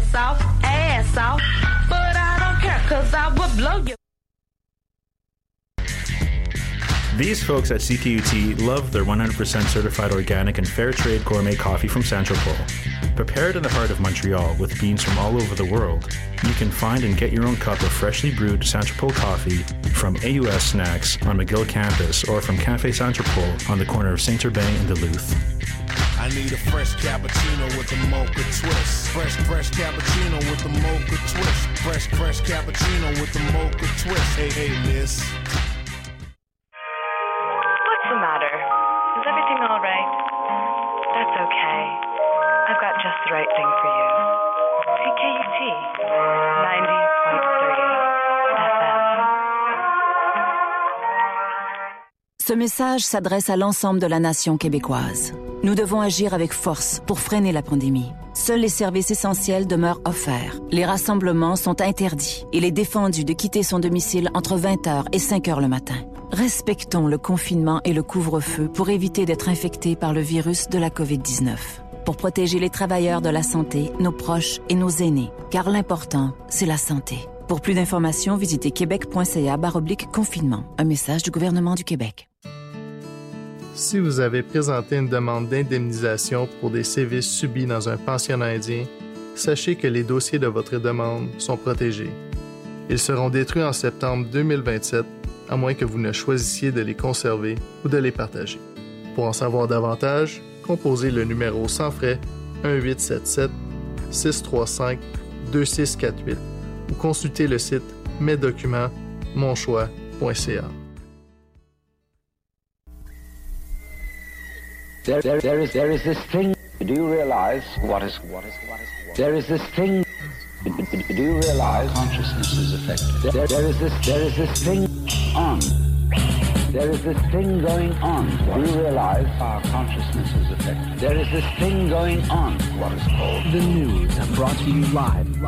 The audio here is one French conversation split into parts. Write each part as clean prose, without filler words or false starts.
off, ass off. But I don't care, cause I will blow you. These folks at CKUT love their 100% certified organic and fair trade gourmet coffee from Centropole. Prepared in the heart of Montreal with beans from all over the world, you can find and get your own cup of freshly brewed Centropole coffee from AUS Snacks on McGill campus or from Café Centropole on the corner of Saint-Urbain and Duluth. I need a fresh cappuccino with a mocha twist. Fresh cappuccino with a mocha twist. Fresh cappuccino with a mocha twist. Hey, miss. What's the matter? Is everything all right? That's okay. I've got just the right thing for you. CKUT 90.3 FM. Ce message s'adresse à l'ensemble de la nation québécoise. Nous devons agir avec force pour freiner la pandémie. Seuls les services essentiels demeurent offerts. Les rassemblements sont interdits. Il est défendu de quitter son domicile entre 20h et 5h le matin. Respectons le confinement et le couvre-feu pour éviter d'être infectés par le virus de la COVID-19. Pour protéger les travailleurs de la santé, nos proches et nos aînés. Car l'important, c'est la santé. Pour plus d'informations, visitez québec.ca/confinement. Un message du gouvernement du Québec. Si vous avez présenté une demande d'indemnisation pour des sévices subis dans un pensionnat indien, sachez que les dossiers de votre demande sont protégés. Ils seront détruits en septembre 2027, à moins que vous ne choisissiez de les conserver ou de les partager. Pour en savoir davantage, composez le numéro sans frais 1-877-635-2648 ou consultez le site mesdocuments.monchoix.ca. There is this thing. Do you realize what is? There is this thing. Do you realize consciousness is affected? There is this thing on. There is this thing going on. Do you realize our consciousness is affected? There is this thing going on. What is called the news brought to you live.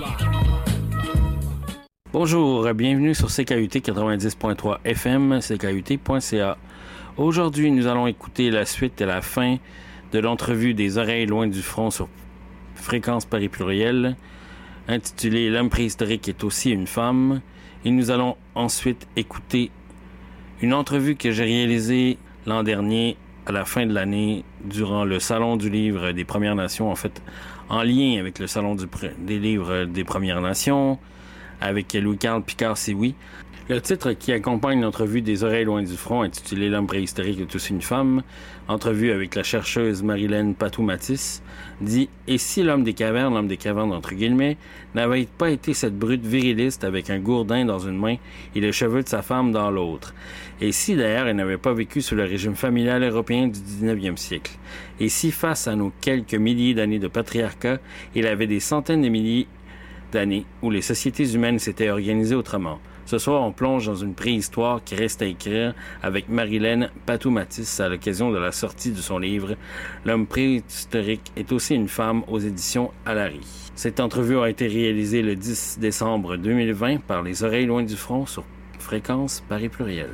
Bonjour, bienvenue sur CKUT 90.3 FM, CKUT.ca. Aujourd'hui, nous allons écouter la suite et la fin de l'entrevue des Oreilles loin du front sur Fréquence Paris Pluriel, intitulée « L'homme préhistorique est aussi une femme ». Et nous allons ensuite écouter une entrevue que j'ai réalisée l'an dernier, à la fin de l'année, durant le Salon du Livre des Premières Nations, en fait, en lien avec le Salon des Livres des Premières Nations, avec Louis-Carl Picard-Sioui. Le titre qui accompagne l'entrevue des Oreilles loin du front, intitulée « L'homme préhistorique est aussi une femme », entrevue avec la chercheuse Marilène Patou-Matis, dit « Et si l'homme des cavernes entre guillemets, n'avait pas été cette brute viriliste avec un gourdin dans une main et les cheveux de sa femme dans l'autre? Et si d'ailleurs elle n'avait pas vécu sous le régime familial européen du 19e siècle? Et si face à nos quelques milliers d'années de patriarcat, il avait des centaines de milliers d'années où les sociétés humaines s'étaient organisées autrement? » Ce soir, on plonge dans une préhistoire qui reste à écrire avec Marilène Patou-Matis à l'occasion de la sortie de son livre « L'homme préhistorique est aussi une femme » aux éditions Alary. Cette entrevue a été réalisée le 10 décembre 2020 par les Oreilles loin du front sur Fréquence Paris Pluriel.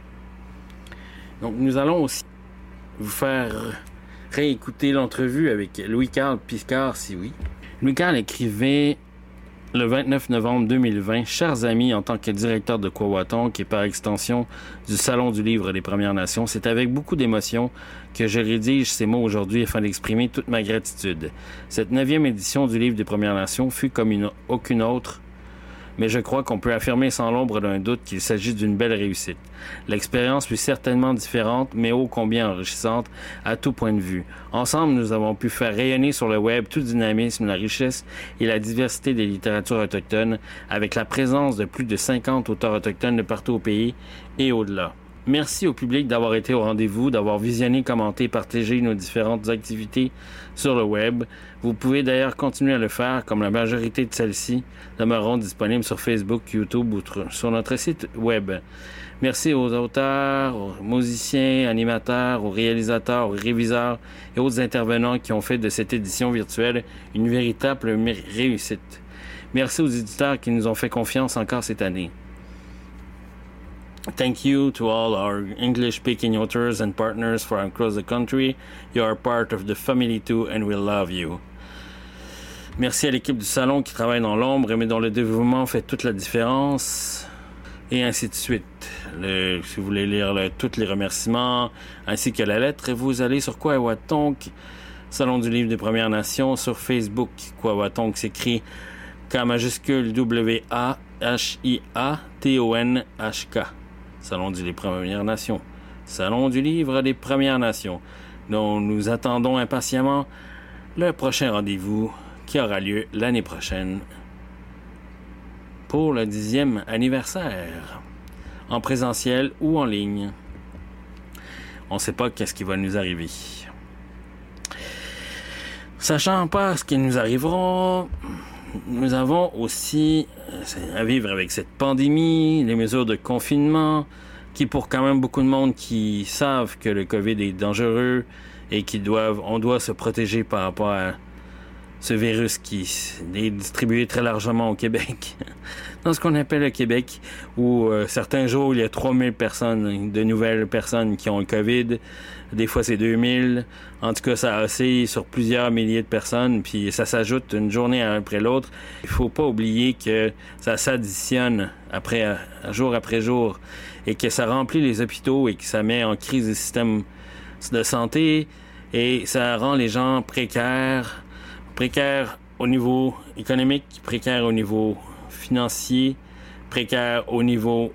Donc, nous allons aussi vous faire réécouter l'entrevue avec Louis-Carl Picard-Sioui. Louis-Carl écrivait le 29 novembre 2020, « Chers amis, en tant que directeur de Quawatonk et par extension du Salon du Livre des Premières Nations, c'est avec beaucoup d'émotion que je rédige ces mots aujourd'hui afin d'exprimer toute ma gratitude. Cette 9e édition du Livre des Premières Nations fut comme aucune autre, mais je crois qu'on peut affirmer sans l'ombre d'un doute qu'il s'agit d'une belle réussite. L'expérience fut certainement différente, mais ô combien enrichissante à tout point de vue. Ensemble, nous avons pu faire rayonner sur le web tout le dynamisme, la richesse et la diversité des littératures autochtones, avec la présence de plus de 50 auteurs autochtones de partout au pays et au-delà. Merci au public d'avoir été au rendez-vous, d'avoir visionné, commenté, partagé nos différentes activités sur le web. Vous pouvez d'ailleurs continuer à le faire, comme la majorité de celles-ci demeureront disponibles sur Facebook, YouTube ou sur notre site web. Merci aux auteurs, aux musiciens, animateurs, aux réalisateurs, aux réviseurs et autres intervenants qui ont fait de cette édition virtuelle une véritable réussite. Merci aux éditeurs qui nous ont fait confiance encore cette année. Thank you to all our English-speaking authors and partners from across the country. You are part of the family too, and we love you. Merci à l'équipe du salon qui travaille dans l'ombre mais dont le dévouement fait toute la différence. Et ainsi de suite. Si vous voulez lire tous les remerciements ainsi que la lettre, vous allez sur Kwawatonk, Salon du Livre des Premières Nations, sur Facebook. Kwawatonk s'écrit K majuscule W-A-H-I-A-T-O-N-H-K. Salon des Premières Nations. Salon du Livre des Premières Nations, dont nous attendons impatiemment le prochain rendez-vous qui aura lieu l'année prochaine pour le 10e anniversaire, en présentiel ou en ligne. On ne sait pas qu'est-ce qui va nous arriver. Sachant pas ce qui nous arrivera, nous avons aussi à vivre avec cette pandémie, les mesures de confinement, qui pour quand même beaucoup de monde qui savent que le COVID est dangereux et on doit se protéger par rapport à ce virus qui est distribué très largement au Québec, dans ce qu'on appelle le Québec, où certains jours, il y a 3000 personnes, de nouvelles personnes qui ont le COVID. Des fois, c'est 2000. En tout cas, ça oscille sur plusieurs milliers de personnes, puis ça s'ajoute une journée après l'autre. Il faut pas oublier que ça s'additionne jour après jour, et que ça remplit les hôpitaux et que ça met en crise les systèmes de santé, et ça rend les gens précaires au niveau économique, précaires au niveau financier, précaires au niveau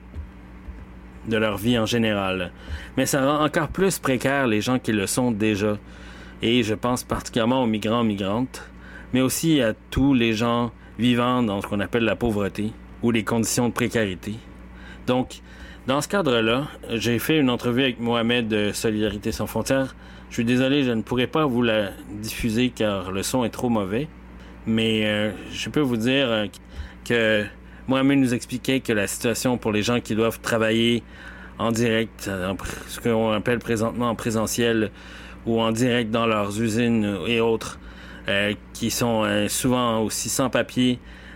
de leur vie en général. Mais ça rend encore plus précaires les gens qui le sont déjà. Et je pense particulièrement aux migrants, migrantes, mais aussi à tous les gens vivant dans ce qu'on appelle la pauvreté ou les conditions de précarité. Donc, dans ce cadre-là, j'ai fait une entrevue avec Mohamed de Solidarité sans frontières. Je suis désolé, je ne pourrai pas vous la diffuser car le son est trop mauvais. Mais je peux vous dire que Mohamed nous expliquait que la situation pour les gens qui doivent travailler en direct, ce qu'on appelle présentement en présentiel ou en direct dans leurs usines et autres, qui sont souvent aussi sans papier,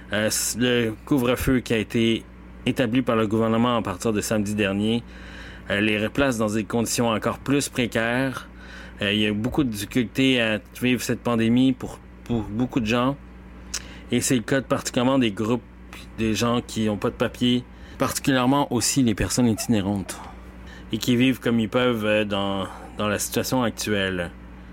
le couvre-feu qui a été établi par le gouvernement à partir de samedi dernier les replace dans des conditions encore plus précaires. Il y a beaucoup de difficultés à vivre cette pandémie pour beaucoup de gens. Et c'est le cas particulièrement des groupes, des gens qui n'ont pas de papier, particulièrement aussi les personnes itinérantes, et qui vivent comme ils peuvent dans la situation actuelle.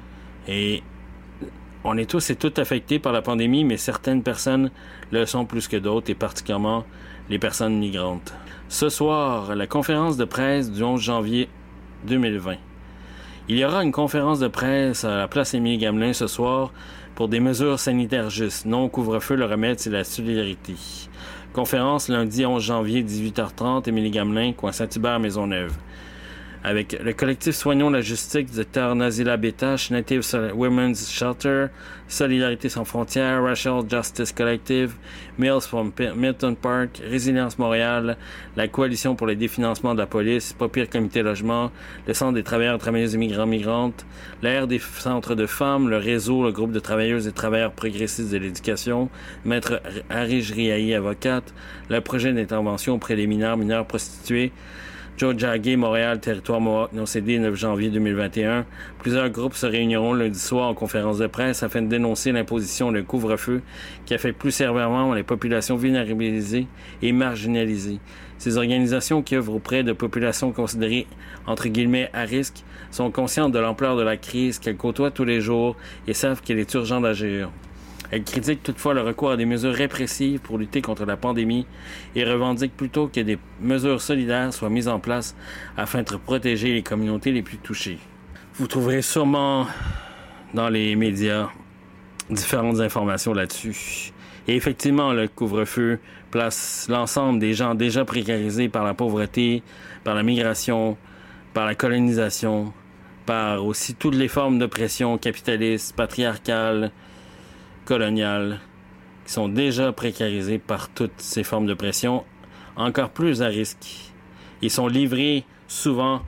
Et on est tous et toutes affectés par la pandémie, mais certaines personnes le sont plus que d'autres, et particulièrement les personnes migrantes. Ce soir, la conférence de presse du 11 janvier 2020. Il y aura une conférence de presse à la place Émilie-Gamelin ce soir pour des mesures sanitaires justes. Non au couvre-feu, le remède, c'est la solidarité. Conférence lundi 11 janvier, 18h30, Émilie-Gamelin, coin Saint-Hubert, Maisonneuve. Avec le collectif Soignons la Justice, Dr Nazila Betache, Native Women's Shelter, Solidarité sans frontières, Racial Justice Collective, Mills from Milton Park, Résilience Montréal, la Coalition pour le définancement de la police, Pas pire comité logement, le Centre des travailleurs et travailleuses immigrants migrantes, l'Aire des centres de femmes, le réseau, le groupe de travailleuses et travailleurs progressistes de l'éducation, Maître Arish Riahi, avocate, le projet d'intervention auprès des mineurs prostitués, Joe Jagger, Montréal, territoire Mohawk, non-cédé, 9 janvier 2021. Plusieurs groupes se réuniront lundi soir en conférence de presse afin de dénoncer l'imposition d'un couvre-feu qui affecte plus sévèrement les populations vulnérabilisées et marginalisées. Ces organisations qui œuvrent auprès de populations considérées, entre guillemets, à risque, sont conscientes de l'ampleur de la crise qu'elles côtoient tous les jours et savent qu'il est urgent d'agir. Elle critique toutefois le recours à des mesures répressives pour lutter contre la pandémie et revendique plutôt que des mesures solidaires soient mises en place afin de protéger les communautés les plus touchées. Vous trouverez sûrement dans les médias différentes informations là-dessus. Et effectivement, le couvre-feu place l'ensemble des gens déjà précarisés par la pauvreté, par la migration, par la colonisation, par aussi toutes les formes d'oppression capitaliste, patriarcale, coloniales, qui sont déjà précarisés par toutes ces formes de pression, encore plus à risque. Ils sont livrés souvent,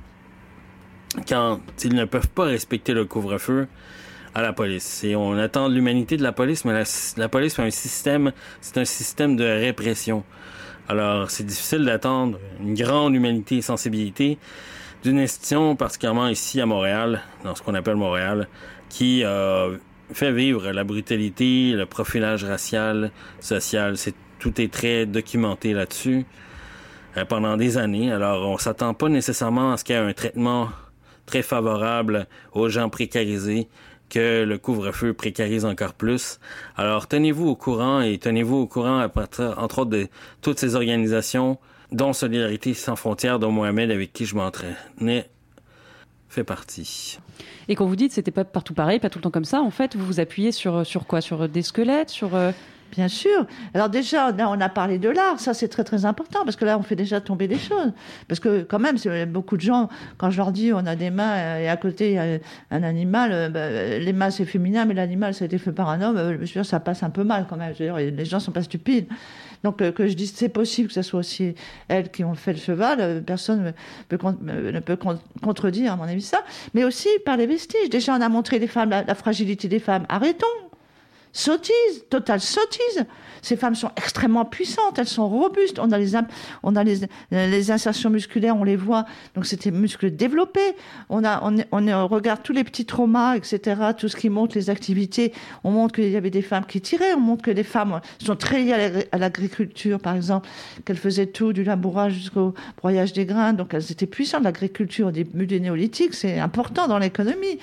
quand ils ne peuvent pas respecter le couvre-feu, à la police. Et on attend de l'humanité de la police, mais la police fait c'est un système de répression. Alors, c'est difficile d'attendre une grande humanité et sensibilité d'une institution, particulièrement ici à Montréal, dans ce qu'on appelle Montréal, qui fait vivre la brutalité, le profilage racial, social. Tout est très documenté là-dessus pendant des années. Alors, on s'attend pas nécessairement à ce qu'il y ait un traitement très favorable aux gens précarisés, que le couvre-feu précarise encore plus. Alors, tenez-vous au courant à partir, entre autres, de toutes ces organisations, dont Solidarité sans frontières, dont Mohamed, avec qui je m'entraînais, fait partie. Et quand vous dites c'était pas partout pareil, pas tout le temps comme ça, en fait, vous vous appuyez sur quoi? Sur des squelettes, sur... Bien sûr. Alors déjà, là, on a parlé de l'art. Ça, c'est très, très important parce que là, on fait déjà tomber des choses. Parce que quand même, beaucoup de gens, quand je leur dis on a des mains et à côté, il y a un animal, les mains, c'est féminin, mais l'animal, ça a été fait par un homme, je veux dire, ça passe un peu mal quand même. Je veux dire, les gens ne sont pas stupides. Donc, que je dise c'est possible que ce soit aussi elles qui ont fait le cheval, personne ne peut contredire, à mon avis, ça. Mais aussi par les vestiges. Déjà, on a montré les femmes, la fragilité des femmes. Arrêtons. Sottise, totale sottise. Ces femmes sont extrêmement puissantes, elles sont robustes. On a les insertions musculaires, on les voit. Donc c'est des muscles développés. On regarde tous les petits traumas, etc. Tout ce qui montre les activités. On montre qu'il y avait des femmes qui tiraient. On montre que les femmes sont très liées à l'agriculture, par exemple, qu'elles faisaient tout du labourage jusqu'au broyage des grains. Donc elles étaient puissantes. L'agriculture au début des néolithiques, c'est important dans l'économie.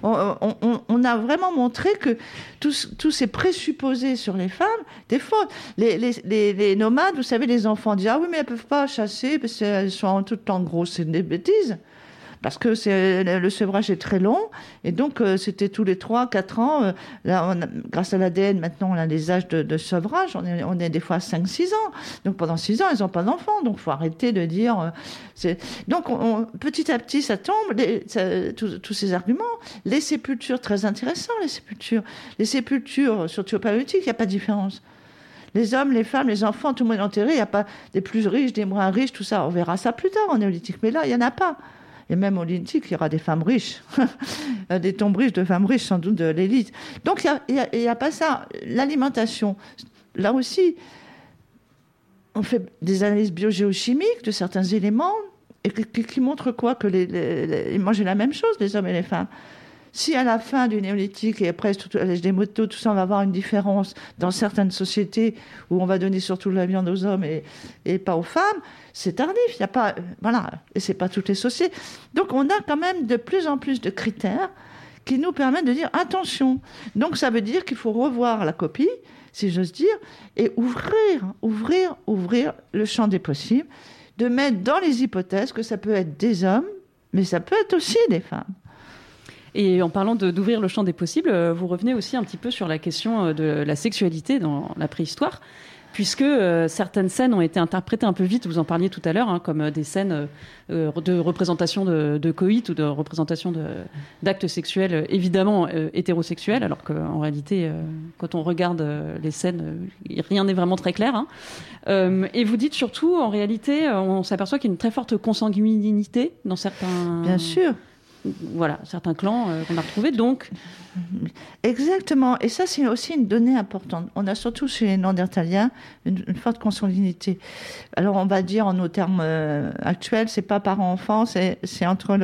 On a vraiment montré que tous ces présupposés sur les femmes, des fois, les nomades, vous savez, les enfants disent « Ah oui, mais elles ne peuvent pas chasser parce qu'elles sont tout le temps grosses ». C'est des bêtises. Parce que le sevrage est très long. Et donc, c'était tous les 3-4 ans. Là, grâce à l'ADN, maintenant, on a les âges de sevrage. On est des fois à 5-6 ans. Donc, pendant 6 ans, elles n'ont pas d'enfants. Donc, il faut arrêter de dire... Donc, petit à petit, ça tombe, tous ces arguments. Les sépultures, très intéressant, les sépultures, surtout au Paléolithique, il n'y a pas de différence. Les hommes, les femmes, les enfants, tout le monde est enterré. Il n'y a pas des plus riches, des moins riches, tout ça. On verra ça plus tard en néolithique. Mais là, il n'y en a pas. Et même au néolithique, il y aura des femmes riches, des tombes riches de femmes riches, sans doute de l'élite. Donc, il n'y a pas ça. L'alimentation, là aussi, on fait des analyses biogéochimiques de certains éléments et qui montrent quoi? Que ils mangeaient la même chose, les hommes et les femmes. Si à la fin du néolithique et après l'âge des motos, tout ça, on va avoir une différence dans certaines sociétés où on va donner surtout de la viande aux hommes et pas aux femmes, c'est tardif. Il y a pas, voilà, et c'est pas toutes les sociétés. Donc on a quand même de plus en plus de critères qui nous permettent de dire attention. Donc ça veut dire qu'il faut revoir la copie, si j'ose dire, et ouvrir le champ des possibles, de mettre dans les hypothèses que ça peut être des hommes, mais ça peut être aussi des femmes. Et en parlant d'ouvrir le champ des possibles, vous revenez aussi un petit peu sur la question de la sexualité dans la préhistoire, puisque certaines scènes ont été interprétées un peu vite, vous en parliez tout à l'heure, comme des scènes de représentation de coït ou de représentation d'actes sexuels, évidemment hétérosexuels, alors qu'en réalité, quand on regarde les scènes, rien n'est vraiment très clair. Et vous dites surtout, en réalité, on s'aperçoit qu'il y a une très forte consanguinité dans certains... Bien sûr. Voilà, certains clans qu'on a retrouvés, donc... Exactement, et ça c'est aussi une donnée importante. On a surtout chez les Néandertaliens une forte consanguinité. Alors on va dire en nos termes actuels, c'est pas parent-enfant, c'est entre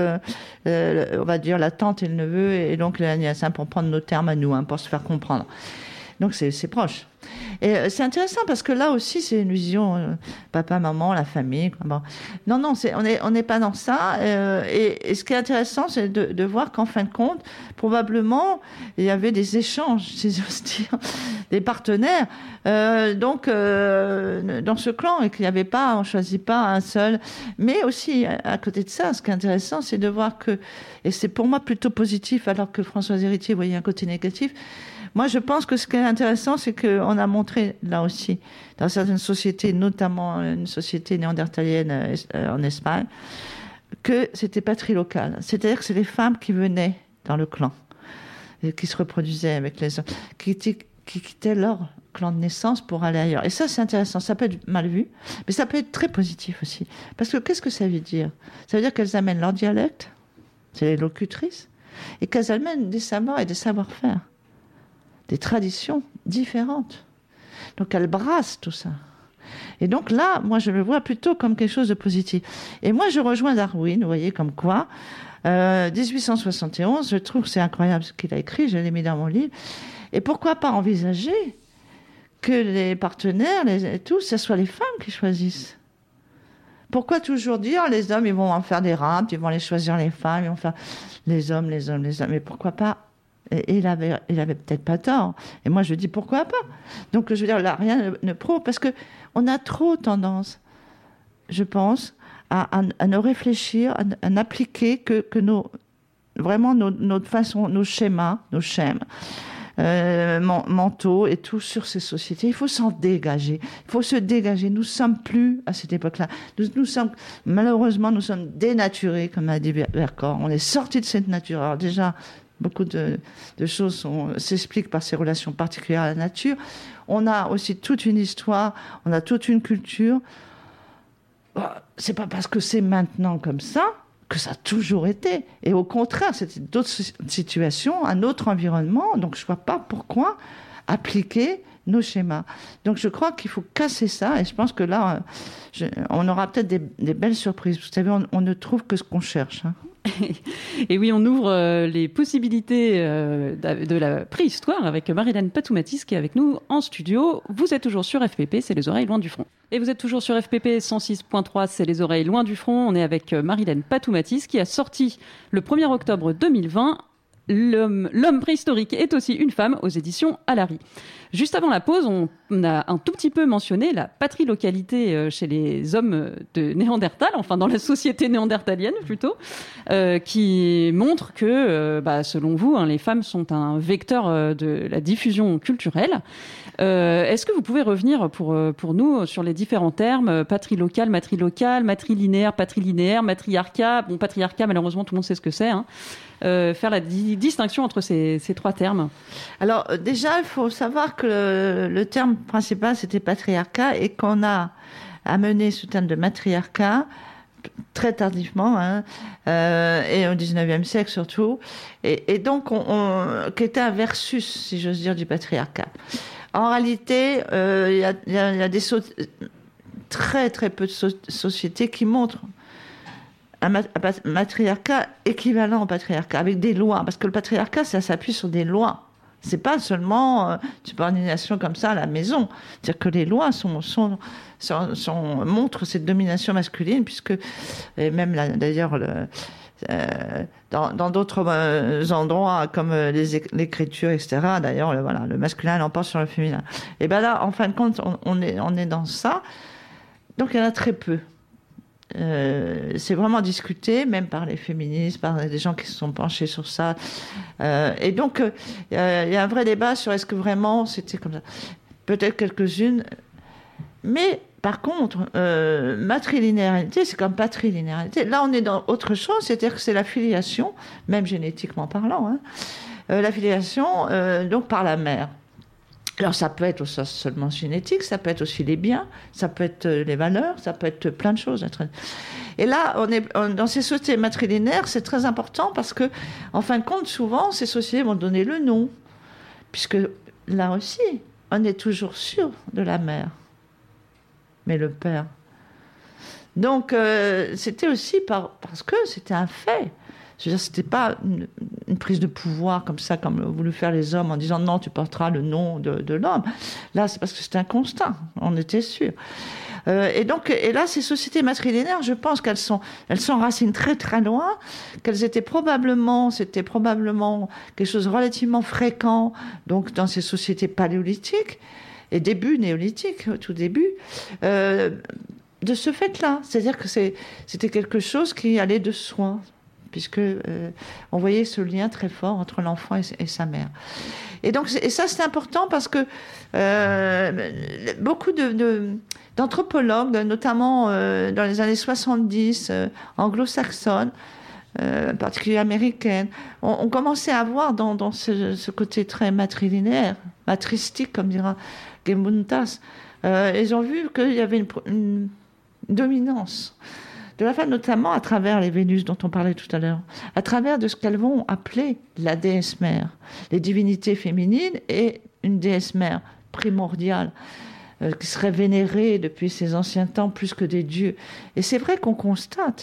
on va dire la tante et le neveu et l'oncle et la nièce, pour prendre nos termes à nous, pour se faire comprendre. Donc c'est proche. Et c'est intéressant parce que là aussi c'est une vision papa, maman, la famille. Bon. Non, on n'est pas dans ça. Et ce qui est intéressant, c'est de voir qu'en fin de compte, probablement il y avait des échanges, si j'ose dire, des partenaires. Donc dans ce clan et qu'il n'y avait pas, on choisit pas un seul. Mais aussi à côté de ça, ce qui est intéressant, c'est de voir que, et c'est pour moi plutôt positif, alors que Françoise Héritier voyait un côté négatif. Moi, je pense que ce qui est intéressant, c'est qu'on a montré, là aussi, dans certaines sociétés, notamment une société néandertalienne en Espagne, que c'était patrilocal. C'est-à-dire que c'est les femmes qui venaient dans le clan, et qui se reproduisaient avec les hommes, qui quittaient leur clan de naissance pour aller ailleurs. Et ça, c'est intéressant. Ça peut être mal vu, mais ça peut être très positif aussi. Parce que qu'est-ce que ça veut dire? Ça veut dire qu'elles amènent leur dialecte, c'est les locutrices, et qu'elles amènent des savoirs et des savoir-faire, des traditions différentes. Donc elles brassent tout ça. Et donc là, moi je le vois plutôt comme quelque chose de positif. Et moi je rejoins Darwin, vous voyez, comme quoi 1871, je trouve que c'est incroyable ce qu'il a écrit, je l'ai mis dans mon livre. Et pourquoi pas envisager que les partenaires, tous, ce soit les femmes qui choisissent? Pourquoi toujours dire les hommes, ils vont en faire des rapes, ils vont aller choisir les femmes, ils vont faire les hommes. Mais pourquoi pas? Et il avait peut-être pas tort. Et moi, je dis pourquoi pas? Donc, je veux dire, là, rien ne prouve, parce qu'on a trop tendance, je pense, à ne réfléchir, à n'appliquer que notre façon, nos schémas, nos schèmes mentaux et tout sur ces sociétés. Il faut s'en dégager. Il faut se dégager. Nous ne sommes plus à cette époque-là. Malheureusement, nous sommes dénaturés, comme a dit Vercors. On est sortis de cette nature. Alors déjà, beaucoup de choses s'expliquent par ces relations particulières à la nature. On a aussi toute une histoire, on a toute une culture. C'est pas parce que c'est maintenant comme ça que ça a toujours été. Et au contraire, c'était d'autres situations, un autre environnement. Donc, je vois pas pourquoi appliquer nos schémas. Donc, je crois qu'il faut casser ça. Et je pense que là, on aura peut-être des belles surprises. Vous savez, on ne trouve que ce qu'on cherche. Hein. Et oui, on ouvre les possibilités de la préhistoire avec Marilène Patoumatis qui est avec nous en studio. Vous êtes toujours sur FPP, c'est les oreilles loin du front. Et vous êtes toujours sur FPP 106.3, c'est les oreilles loin du front. On est avec Marilène Patoumatis qui a sorti le 1er octobre 2020 L'homme préhistorique est aussi une femme aux éditions Alary. Juste avant la pause, on a un tout petit peu mentionné la patrilocalité chez les hommes de Néandertal, enfin dans la société néandertalienne plutôt, qui montre que, selon vous, les femmes sont un vecteur de la diffusion culturelle. Est-ce que vous pouvez revenir pour nous sur les différents termes, patrilocal, matrilinéaire, matriarcat. Bon, patriarcat, malheureusement, tout le monde sait ce que c'est. Faire la distinction entre ces trois termes. Alors déjà, il faut savoir que le terme principal, c'était patriarcat, et qu'on a amené ce terme de matriarcat très tardivement, et au 19e siècle surtout, et donc qui était un versus, si j'ose dire, du patriarcat. En réalité, il y a très très peu de sociétés qui montrent un matriarcat équivalent au patriarcat, avec des lois, parce que le patriarcat, ça s'appuie sur des lois. C'est pas seulement subordination comme ça à la maison. C'est-à-dire que les lois montrent cette domination masculine, puisque, et même là, d'ailleurs, dans d'autres endroits, comme l'écriture, etc., d'ailleurs, le masculin l'emporte sur le féminin. Et bien là, en fin de compte, on est dans ça. Donc il y en a très peu. C'est vraiment discuté, même par les féministes, par des gens qui se sont penchés sur ça. Et donc, il y a un vrai débat sur est-ce que vraiment c'était comme ça. Peut-être quelques-unes. Mais par contre, matrilinéarité, c'est comme patrilinéarité. Là, on est dans autre chose, c'est-à-dire que c'est la filiation, même génétiquement parlant, la filiation donc par la mère. Alors ça peut être aussi seulement génétique, ça peut être aussi les biens, ça peut être les valeurs, ça peut être plein de choses. Et là, dans ces sociétés matrilinéaires, c'est très important parce que, en fin de compte, souvent, ces sociétés vont donner le nom, puisque là aussi, on est toujours sûr de la mère, mais le père. Donc, c'était aussi parce que c'était un fait. Je veux dire, c'était pas une prise de pouvoir comme ça, comme voulu faire les hommes en disant non, tu porteras le nom de l'homme. Là, c'est parce que c'était un constat, on était sûr. Et là, ces sociétés matrilinéaires, je pense qu'elles sont enracinées très très loin, c'était probablement quelque chose de relativement fréquent, donc dans ces sociétés paléolithiques et début néolithique, au tout début. De ce fait-là, c'est-à-dire que c'était quelque chose qui allait de soi, puisque on voyait ce lien très fort entre l'enfant et sa mère. Et ça, c'est important parce que beaucoup d'anthropologues, notamment dans les années 70, anglo-saxonnes, en particulier américaines, ont commencé à voir dans ce côté très matrilinéaire, matristique, comme dira Gemuntas, ils ont vu qu'il y avait une dominance de la femme, notamment à travers les Vénus dont on parlait tout à l'heure, à travers de ce qu'elles vont appeler la déesse mère, les divinités féminines et une déesse mère primordiale qui serait vénérée depuis ces anciens temps plus que des dieux. Et c'est vrai qu'on constate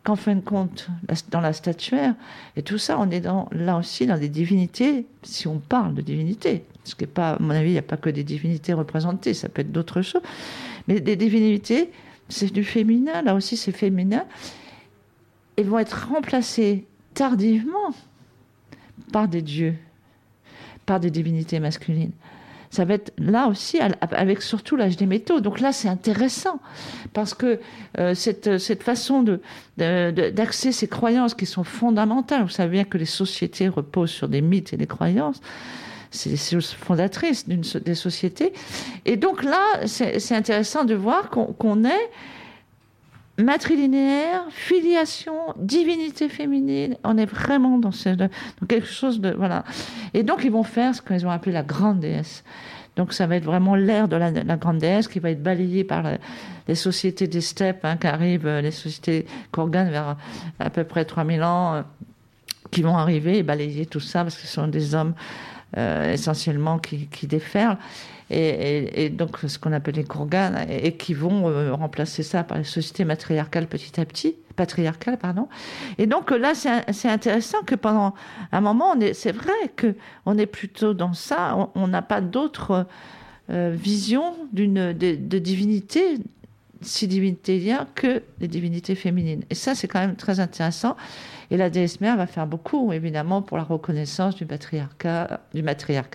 qu'en fin de compte, dans la statuaire, et tout ça, on est là aussi dans des divinités, si on parle de divinités. Ce qui n'est pas, à mon avis, il n'y a pas que des divinités représentées, ça peut être d'autres choses. Mais des divinités, c'est du féminin, là aussi c'est féminin. Elles vont être remplacées tardivement par des dieux, par des divinités masculines. Ça va être là aussi, avec surtout l'âge des métaux. Donc là, c'est intéressant, parce que cette façon d'axer ces croyances qui sont fondamentales, vous savez bien que les sociétés reposent sur des mythes et des croyances, c'est les choses fondatrices des sociétés. Et donc là, c'est intéressant de voir qu'on est matrilinéaire, filiation, divinité féminine. On est vraiment dans quelque chose de... Voilà. Et donc, ils vont faire ce qu'ils ont appelé la grande déesse. Donc, ça va être vraiment l'ère de la grande déesse qui va être balayée par les sociétés des steppes, qui arrivent, les sociétés Kurgan vers à peu près 3000 ans, qui vont arriver et balayer tout ça, parce que ce sont des hommes essentiellement qui déferlent. Et donc ce qu'on appelle les Kurgan, et qui vont remplacer ça par les sociétés matriarcales petit à petit, patriarcales, pardon. Et donc là, c'est intéressant que pendant un moment, c'est vrai qu'on est plutôt dans ça, on n'a pas d'autre vision de divinité, si divinité il y a, que les divinités féminines. Et ça, c'est quand même très intéressant. Et la déesse mère va faire beaucoup, évidemment, pour la reconnaissance du matriarcat, de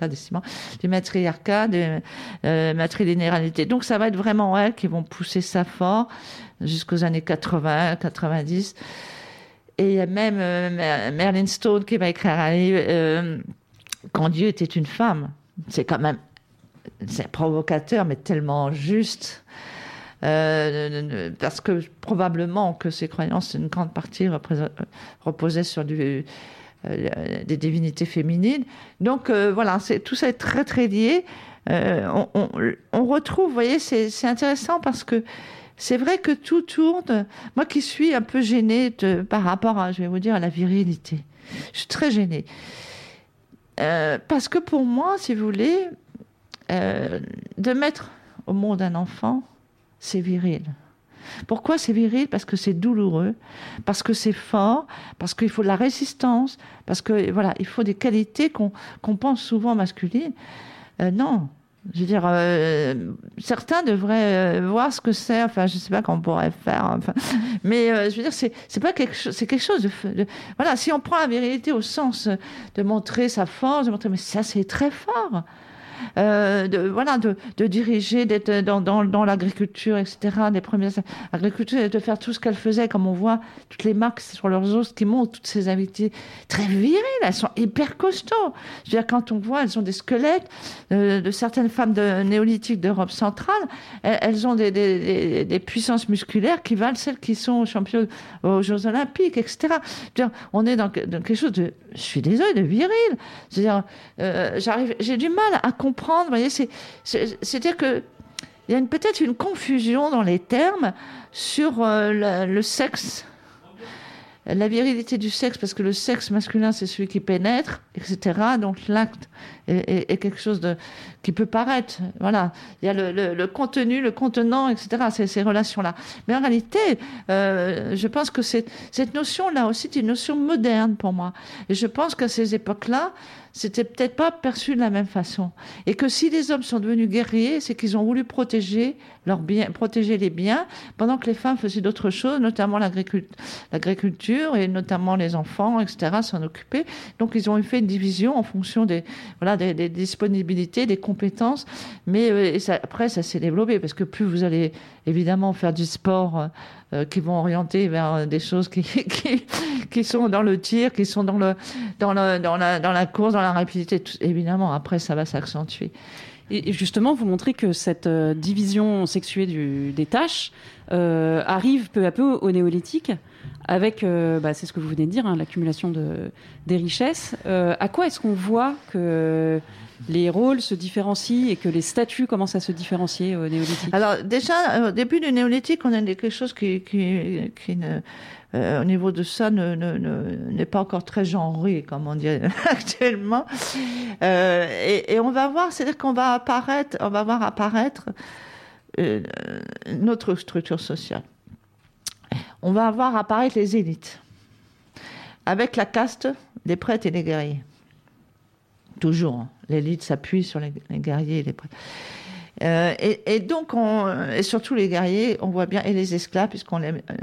matrilinéarité. Donc, ça va être vraiment elles qui vont pousser ça fort jusqu'aux années 80, 90. Et il y a même Merlin Stone qui va écrire un livre, Quand Dieu était une femme. C'est quand même... C'est provocateur, mais tellement juste... parce que probablement que ces croyances, une grande partie reposaient sur des divinités féminines. Donc voilà, tout ça est très très lié. On retrouve, vous voyez, c'est intéressant parce que c'est vrai que tout tourne. Moi qui suis un peu gênée par rapport à, je vais vous dire, à la virilité. Je suis très gênée. Parce que pour moi, si vous voulez, de mettre au monde un enfant, c'est viril. Pourquoi c'est viril ? Parce que c'est douloureux, parce que c'est fort, parce qu'il faut de la résistance, parce que voilà, il faut des qualités qu'on pense souvent masculines. Non, je veux dire, certains devraient voir ce que c'est. Enfin, je ne sais pas qu'on pourrait faire. Enfin, mais je veux dire, c'est pas quelque chose. C'est quelque chose de voilà. Si on prend la virilité au sens de montrer sa force, de montrer, mais ça c'est très fort. De diriger, d'être dans l'agriculture, etc. Les premières agricultures, de faire tout ce qu'elles faisaient, comme on voit toutes les marques sur leurs os qui montrent toutes ces invités très viriles, elles sont hyper costauds. Je veux dire, quand on voit, elles ont des squelettes de certaines femmes néolithiques d'Europe centrale, elles ont des puissances musculaires qui valent celles qui sont championnes aux Jeux Olympiques, etc. Je veux dire, on est dans quelque chose de, je suis désolée, de viril. C'est-à-dire, j'ai du mal à comprendre, vous voyez, c'est-à-dire que il y a peut-être une confusion dans les termes sur le sexe, la virilité du sexe, parce que le sexe masculin, c'est celui qui pénètre, etc. Donc l'acte est quelque chose qui peut paraître, voilà. Il y a le contenu, le contenant, etc. Ces relations-là. Mais en réalité, je pense que cette notion-là aussi est une notion moderne pour moi. Et je pense qu'à ces époques-là, c'était peut-être pas perçu de la même façon. Et que si les hommes sont devenus guerriers, c'est qu'ils ont voulu protéger leurs biens, protéger les biens, pendant que les femmes faisaient d'autres choses, notamment l'agriculture et notamment les enfants, etc., s'en occuper. Donc ils ont fait une division en fonction des disponibilités, des compétences. Mais après, ça s'est développé, parce que plus vous allez évidemment faire du sport qui vont orienter vers des choses qui sont dans le tir, qui sont dans la course, dans la rapidité. Évidemment, après, ça va s'accentuer. Et justement, vous montrez que cette division sexuée des tâches arrive peu à peu au néolithique, avec, c'est ce que vous venez de dire, hein, l'accumulation des richesses. À quoi est-ce qu'on voit que les rôles se différencient et que les statuts commencent à se différencier au néolithique ? Alors déjà, au début du néolithique, on a quelque chose qui au niveau de ça n'est pas encore très genré, comme on dit actuellement. Et on va voir, c'est-à-dire qu'on va voir apparaître notre structure sociale. on va avoir apparaître les élites, avec la caste des prêtres et des guerriers. Toujours, l'élite s'appuie sur les guerriers et les prêtres. Et donc, et surtout les guerriers, on voit bien, et les esclaves, puisqu'on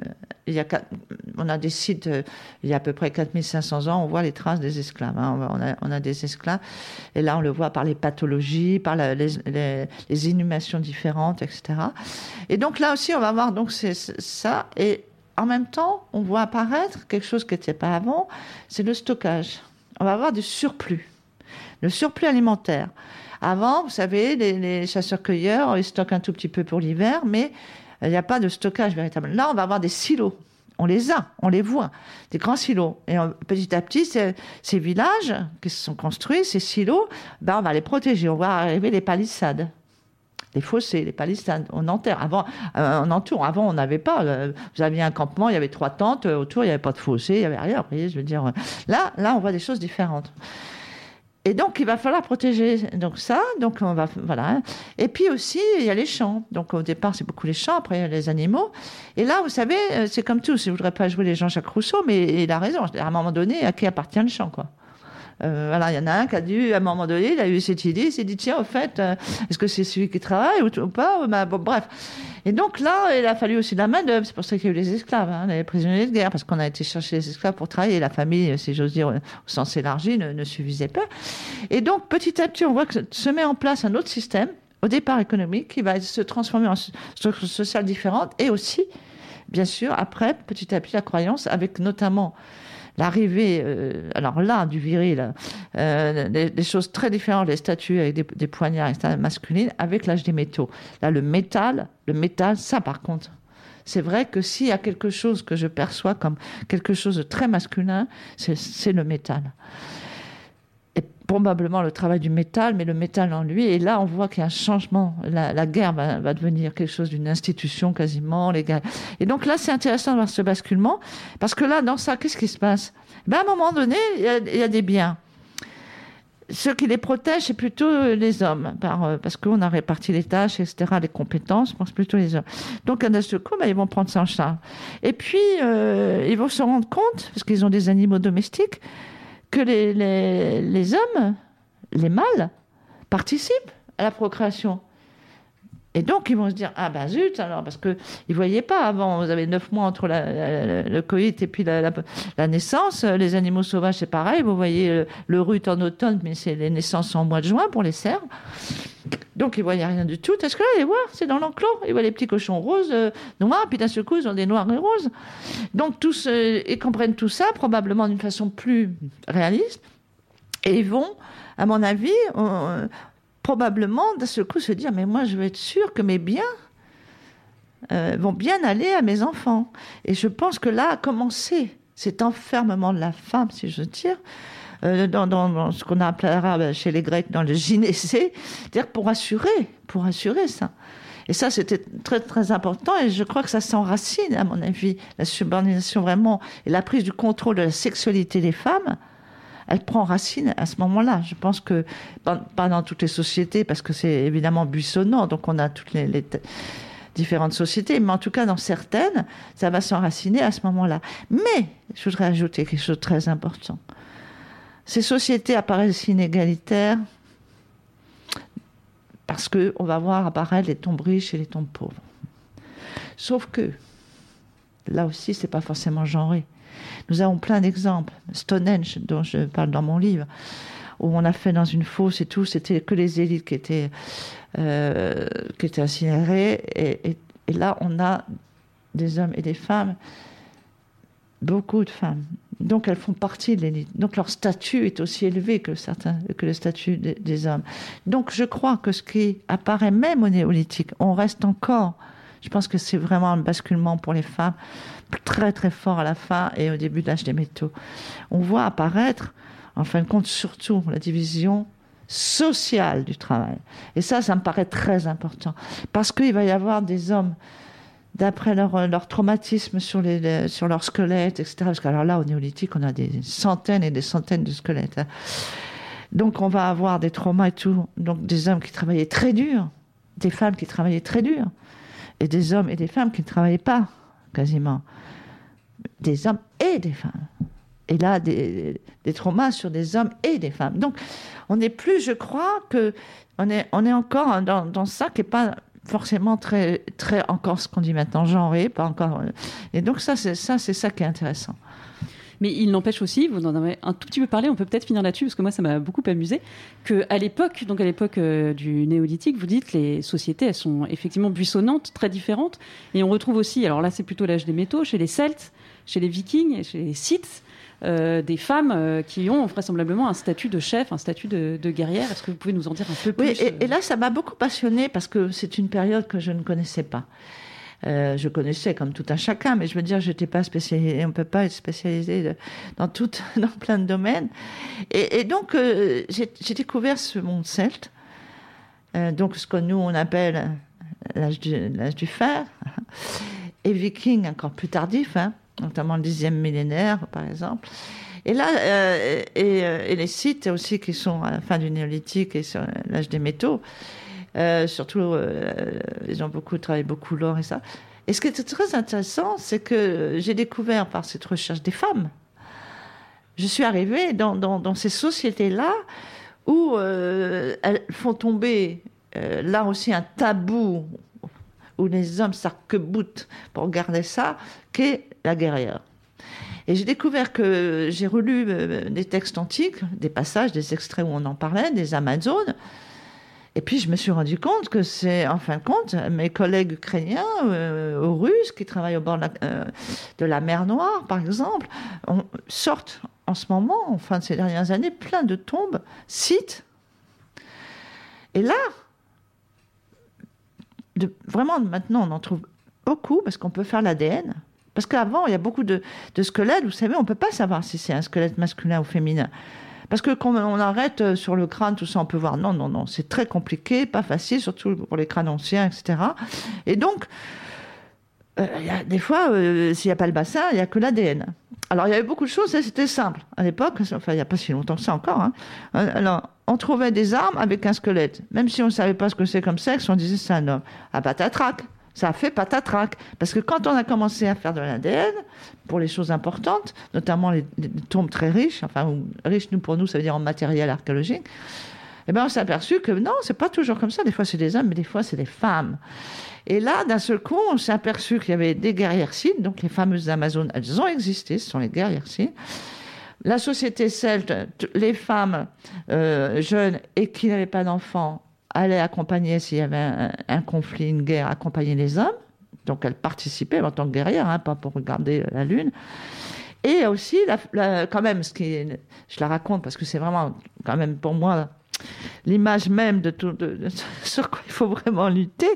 on a des sites, il y a à peu près 4500 ans, on voit les traces des esclaves. Hein. On a des esclaves, et là on le voit par les pathologies, par les inhumations différentes, etc. Et donc là aussi, on va voir donc ça, et en même temps, on voit apparaître quelque chose qui n'était pas avant, c'est le stockage. On va avoir du surplus, le surplus alimentaire. Avant, vous savez, les chasseurs-cueilleurs, ils stockent un tout petit peu pour l'hiver, mais il n'y a pas de stockage véritable. Là, on va avoir des silos. On les a, on les voit, des grands silos. Et petit à petit, ces villages qui se sont construits, ces silos, on va les protéger. On va arriver les palissades, les fossés, les palissades. On enterre. Avant, on entoure. Avant, on n'avait pas. Vous aviez un campement, il y avait 3 tentes. Autour, il n'y avait pas de fossé, il n'y avait rien. Vous voyez, je veux dire. Là, on voit des choses différentes. Et donc, il va falloir protéger voilà. Et puis aussi, il y a les champs. Donc, au départ, c'est beaucoup les champs, après, il y a les animaux. Et là, vous savez, c'est comme tout. Je ne voudrais pas jouer les Jean-Jacques Rousseau, mais il a raison. À un moment donné, à qui appartient le champ, quoi. Voilà, il y en a un qui a dû, à un moment donné, il a eu cette idée, il s'est dit, tiens, au fait, est-ce que c'est celui qui travaille ou pas? Bon, bref. Et donc là, il a fallu aussi de la main-d'œuvre. C'est pour ça qu'il y a eu les esclaves, les prisonniers de guerre, parce qu'on a été chercher les esclaves pour travailler. Et la famille, si j'ose dire, au sens élargi, ne suffisait pas. Et donc, petit à petit, on voit que se met en place un autre système, au départ économique, qui va se transformer en structure sociale différente, et aussi, bien sûr, après, petit à petit, la croyance, avec notamment l'arrivée, alors là, du viril, des choses très différentes, les statues avec des poignards masculines, avec l'âge des métaux. Là, le métal, ça par contre, c'est vrai que s'il y a quelque chose que je perçois comme quelque chose de très masculin, c'est le métal. Et probablement le travail du métal, mais le métal en lui. Et là, on voit qu'il y a un changement. La guerre va devenir quelque chose d'une institution quasiment. Et donc là, c'est intéressant de voir ce basculement. Parce que là, dans ça, qu'est-ce qui se passe ? À un moment donné, il y a des biens. Ceux qui les protègent, c'est plutôt les hommes. Parce qu'on a réparti les tâches, etc., les compétences, je pense plutôt les hommes. Donc, à ce coup, ils vont prendre ça en charge. Et puis, ils vont se rendre compte, parce qu'ils ont des animaux domestiques, que les hommes, les mâles, participent à la procréation. Et donc, ils vont se dire, ah ben zut, alors, parce qu'ils ne voyaient pas avant, vous avez 9 mois entre le coït et puis la naissance. Les animaux sauvages, c'est pareil, vous voyez le rut en automne, mais c'est les naissances en mois de juin pour les cerfs. Donc, ils ne voyaient rien du tout. Est-ce que là, les voir, c'est dans l'enclos. Ils voient les petits cochons roses, noirs, puis d'un seul coup, ils ont des noirs et roses. Donc, tous, ils comprennent tout ça, probablement d'une façon plus réaliste. Et ils vont, à mon avis, probablement, d'un seul coup, se dire, mais moi, je veux être sûr que mes biens vont bien aller à mes enfants. Et je pense que là a commencé cet enfermement de la femme, si je veux dire, dans ce qu'on appellera chez les Grecs dans le gynécée, c'est-à-dire pour assurer ça. Et ça, c'était très, très important, et je crois que ça s'enracine, à mon avis, la subordination vraiment, et la prise du contrôle de la sexualité des femmes, elle prend racine à ce moment-là. Je pense que, pas dans toutes les sociétés, parce que c'est évidemment buissonnant, donc on a toutes les différentes sociétés, mais en tout cas dans certaines, ça va s'enraciner à ce moment-là. Mais, je voudrais ajouter quelque chose de très important. Ces sociétés apparaissent inégalitaires parce qu'on va voir apparaître les tombes riches et les tombes pauvres. Sauf que, là aussi, c'est pas forcément genré. Nous avons plein d'exemples. Stonehenge, dont je parle dans mon livre, où on a fait dans une fosse et tout, c'était que les élites qui étaient incinérées. Et là, on a des hommes et des femmes, beaucoup de femmes. Donc, elles font partie de l'élite. Donc, leur statut est aussi élevé que le statut des hommes. Donc, je crois que ce qui apparaît même au néolithique, on reste encore... Je pense que c'est vraiment un basculement pour les femmes, très très fort à la fin et au début de l'âge des métaux. On voit apparaître, en fin de compte, surtout la division sociale du travail. Et ça me paraît très important. Parce qu'il va y avoir des hommes, d'après leur traumatisme sur leur squelette, etc. Parce que alors là, au néolithique, on a des centaines et des centaines de squelettes. Hein. Donc on va avoir des traumas et tout. Donc des hommes qui travaillaient très dur, des femmes qui travaillaient très dur. Et des hommes et des femmes qui ne travaillaient pas, quasiment. des hommes et des femmes. Et là, des traumas sur des hommes et des femmes. Donc, on n'est plus, je crois, on est encore dans ça qui n'est pas forcément très, très encore ce qu'on dit maintenant, genré, pas encore. Et donc, c'est ça qui est intéressant. Mais il n'empêche aussi, vous en avez un tout petit peu parlé, on peut peut-être finir là-dessus, parce que moi, ça m'a beaucoup amusé, qu'à l'époque, du néolithique, vous dites que les sociétés, elles sont effectivement buissonnantes, très différentes. Et on retrouve aussi, alors là, c'est plutôt l'âge des métaux, chez les Celtes, chez les Vikings, chez les Scythes, des femmes qui ont vraisemblablement un statut de chef, un statut de guerrière. Est-ce que vous pouvez nous en dire un peu plus? Oui, et là, ça m'a beaucoup passionnée, parce que c'est une période que je ne connaissais pas. Je connaissais comme tout un chacun, mais je veux dire, j'étais pas spécialisée. On peut pas être spécialisé dans plein de domaines. Et donc, j'ai découvert ce monde celte, donc ce que nous on appelle l'âge du fer, et viking encore plus tardif, notamment le 10e millénaire, par exemple. Et là, et les sites aussi qui sont à la fin du néolithique et sur l'âge des métaux. Surtout, ils ont travaillé beaucoup l'or et ça. Et ce qui était très intéressant, c'est que j'ai découvert par cette recherche des femmes. Je suis arrivée dans ces sociétés-là où elles font tomber, là aussi, un tabou où les hommes s'arc-boutent pour garder ça, qu'est la guerrière. Et j'ai découvert que j'ai relu des textes antiques, des passages, des extraits où on en parlait, des Amazones. Et puis, je me suis rendu compte que c'est, en fin de compte, mes collègues ukrainiens ou russes qui travaillent au bord de la mer Noire, par exemple, sortent en ce moment, en fin de ces dernières années, plein de tombes, sites. Et là, vraiment, maintenant, on en trouve beaucoup parce qu'on peut faire l'ADN. Parce qu'avant, il y a beaucoup de squelettes, vous savez, on ne peut pas savoir si c'est un squelette masculin ou féminin. Parce que quand on arrête sur le crâne, tout ça, on peut voir. Non, c'est très compliqué, pas facile, surtout pour les crânes anciens, etc. Et donc, y a des fois, s'il n'y a pas le bassin, il n'y a que l'ADN. Alors, il y avait beaucoup de choses, c'était simple. À l'époque, enfin, il n'y a pas si longtemps que ça encore. Alors, on trouvait des armes avec un squelette. Même si on ne savait pas ce que c'est comme sexe, on disait c'est un homme. Ah, patatrac. Ça a fait patatrac. Parce que quand on a commencé à faire de l'ADN, pour les choses importantes, notamment les tombes très riches, enfin, riches pour nous, ça veut dire en matériel archéologique, eh ben, on s'est aperçu que non, c'est pas toujours comme ça. Des fois, c'est des hommes, mais des fois, c'est des femmes. Et là, d'un seul coup, on s'est aperçu qu'il y avait des guerrières scythes, donc les fameuses Amazones, elles ont existé, ce sont les guerrières scythes. La société celte, les femmes jeunes et qui n'avaient pas d'enfants, allaient accompagner, s'il y avait un conflit, une guerre, accompagner les hommes. Donc elles participaient en tant que guerrières, pas pour regarder la lune. Et aussi, quand même, je la raconte parce que c'est vraiment, quand même, pour moi, l'image même de sur quoi il faut vraiment lutter.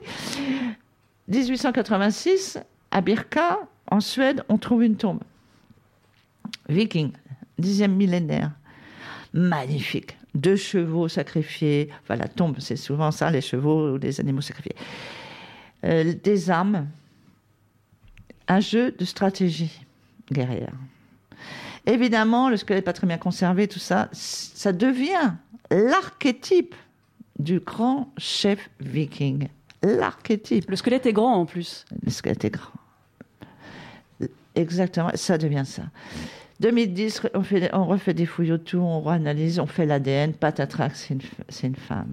1886, à Birka, en Suède, on trouve une tombe. Viking, 10e millénaire. Magnifique. 2 chevaux sacrifiés. Enfin, la tombe, c'est souvent ça, les chevaux ou les animaux sacrifiés. Des armes. Un jeu de stratégie guerrière. Évidemment, le squelette n'est pas très bien conservé, tout ça, ça devient l'archétype du grand chef viking. L'archétype. Le squelette est grand en plus. Le squelette est grand. Exactement, ça devient ça. 2010, on refait des fouilles autour, on réanalyse, on fait l'ADN, patatrac, c'est une femme.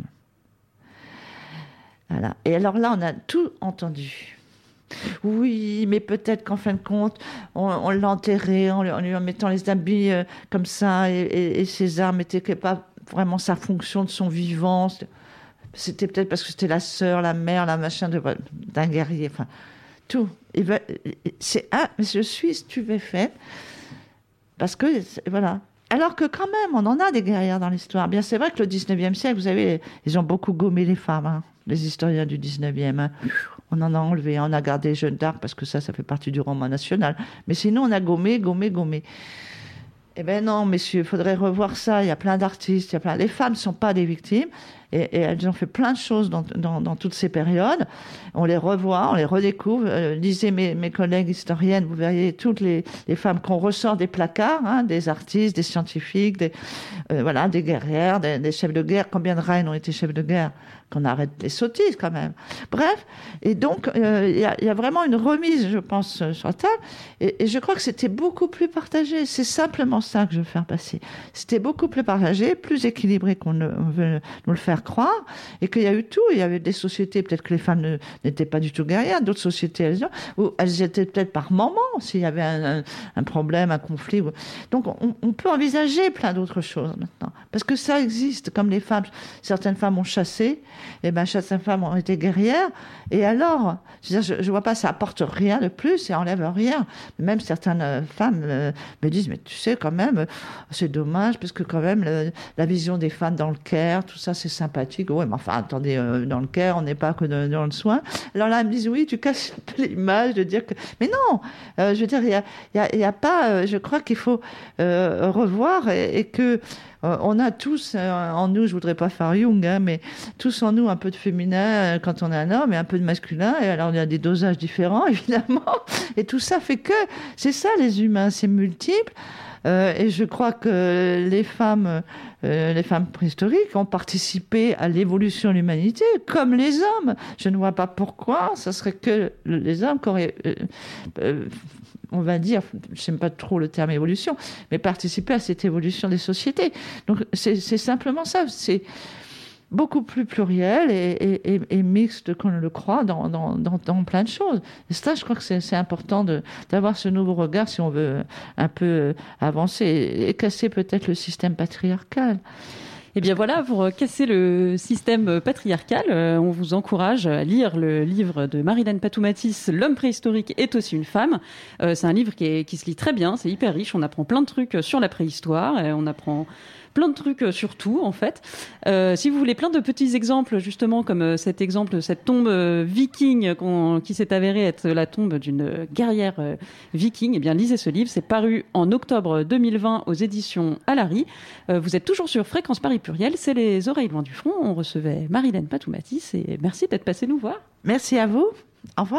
Voilà. Et alors là, on a tout entendu. Oui, mais peut-être qu'en fin de compte, on l'a enterré en lui mettant les habits comme ça, et ses armes n'étaient pas vraiment sa fonction de son vivant. C'était peut-être parce que c'était la sœur, la mère, la machin d'un guerrier. Enfin, tout. Je suis stupéfaite. Parce que, voilà. Alors que quand même, on en a des guerrières dans l'histoire. Bien, c'est vrai que le 19e siècle, vous savez, ils ont beaucoup gommé les femmes, les historiens du 19e. On en a enlevé, on a gardé Jeanne d'Arc, parce que ça fait partie du roman national. Mais sinon, on a gommé. Eh bien non, messieurs, il faudrait revoir ça. Il y a plein d'artistes, les femmes ne sont pas des victimes. et elles ont fait plein de choses dans toutes ces périodes. On les revoit, on les redécouvre. Lisez mes collègues historiennes, vous verriez toutes les femmes qu'on ressort des placards, hein, des artistes, des scientifiques, des guerrières, des chefs de guerre. Combien de reines ont été chefs de guerre? Qu'on arrête les sottises quand même. Bref, et donc il y a vraiment une remise, je pense, sur la table, et je crois que c'était beaucoup plus partagé. C'est simplement ça que je veux faire passer. C'était beaucoup plus partagé, plus équilibré qu'on veut nous le faire croire, et qu'il y a eu tout. Il y avait des sociétés, peut-être que les femmes n'étaient pas du tout guerrières, d'autres sociétés, elles étaient peut-être par moment, s'il y avait un problème, un conflit. Donc on peut envisager plein d'autres choses maintenant, parce que ça existe, comme les femmes, certaines femmes ont chassé, et bien certaines femmes ont été guerrières, et alors, je vois pas, ça apporte rien de plus, ça enlève rien. Même certaines femmes me disent, mais tu sais, quand même, c'est dommage, parce que quand même, la vision des femmes dans le Caire, tout ça, c'est sympathique. Oui, mais enfin, attendez, dans le Caire, on n'est pas que dans le soin. Alors là, elles me disent, oui, tu casses un peu l'image de dire que... Mais non, je veux dire, il y a pas... je crois qu'il faut revoir, et que... on a tous en nous, je voudrais pas faire Jung, hein, mais tous en nous un peu de féminin quand on est un homme et un peu de masculin. Et alors il y a des dosages différents évidemment. Et tout ça fait que c'est ça les humains, c'est multiple. Et je crois que les femmes préhistoriques ont participé à l'évolution de l'humanité, comme les hommes. Je ne vois pas pourquoi ça serait que les hommes qui auraient, on va dire, je n'aime pas trop le terme évolution, mais participer à cette évolution des sociétés. Donc c'est simplement ça. C'est beaucoup plus pluriel et mixte qu'on ne le croit dans plein de choses. Et ça, je crois que c'est important d'avoir ce nouveau regard si on veut un peu avancer et casser peut-être le système patriarcal. Eh bien voilà, pour casser le système patriarcal, on vous encourage à lire le livre de Marilène Patoumatis, L'homme préhistorique est aussi une femme. C'est un livre qui se lit très bien, c'est hyper riche, on apprend plein de trucs sur la préhistoire, et on apprend plein de trucs sur tout, en fait. Si vous voulez plein de petits exemples, justement, comme cet exemple, cette tombe viking qui s'est avérée être la tombe d'une guerrière viking, eh bien, lisez ce livre. C'est paru en octobre 2020 aux éditions Alary. Vous êtes toujours sur Fréquence Paris Pluriel. C'est les oreilles loin du front. On recevait Marilène Patoumatis et merci d'être passée nous voir. Merci à vous. Au revoir.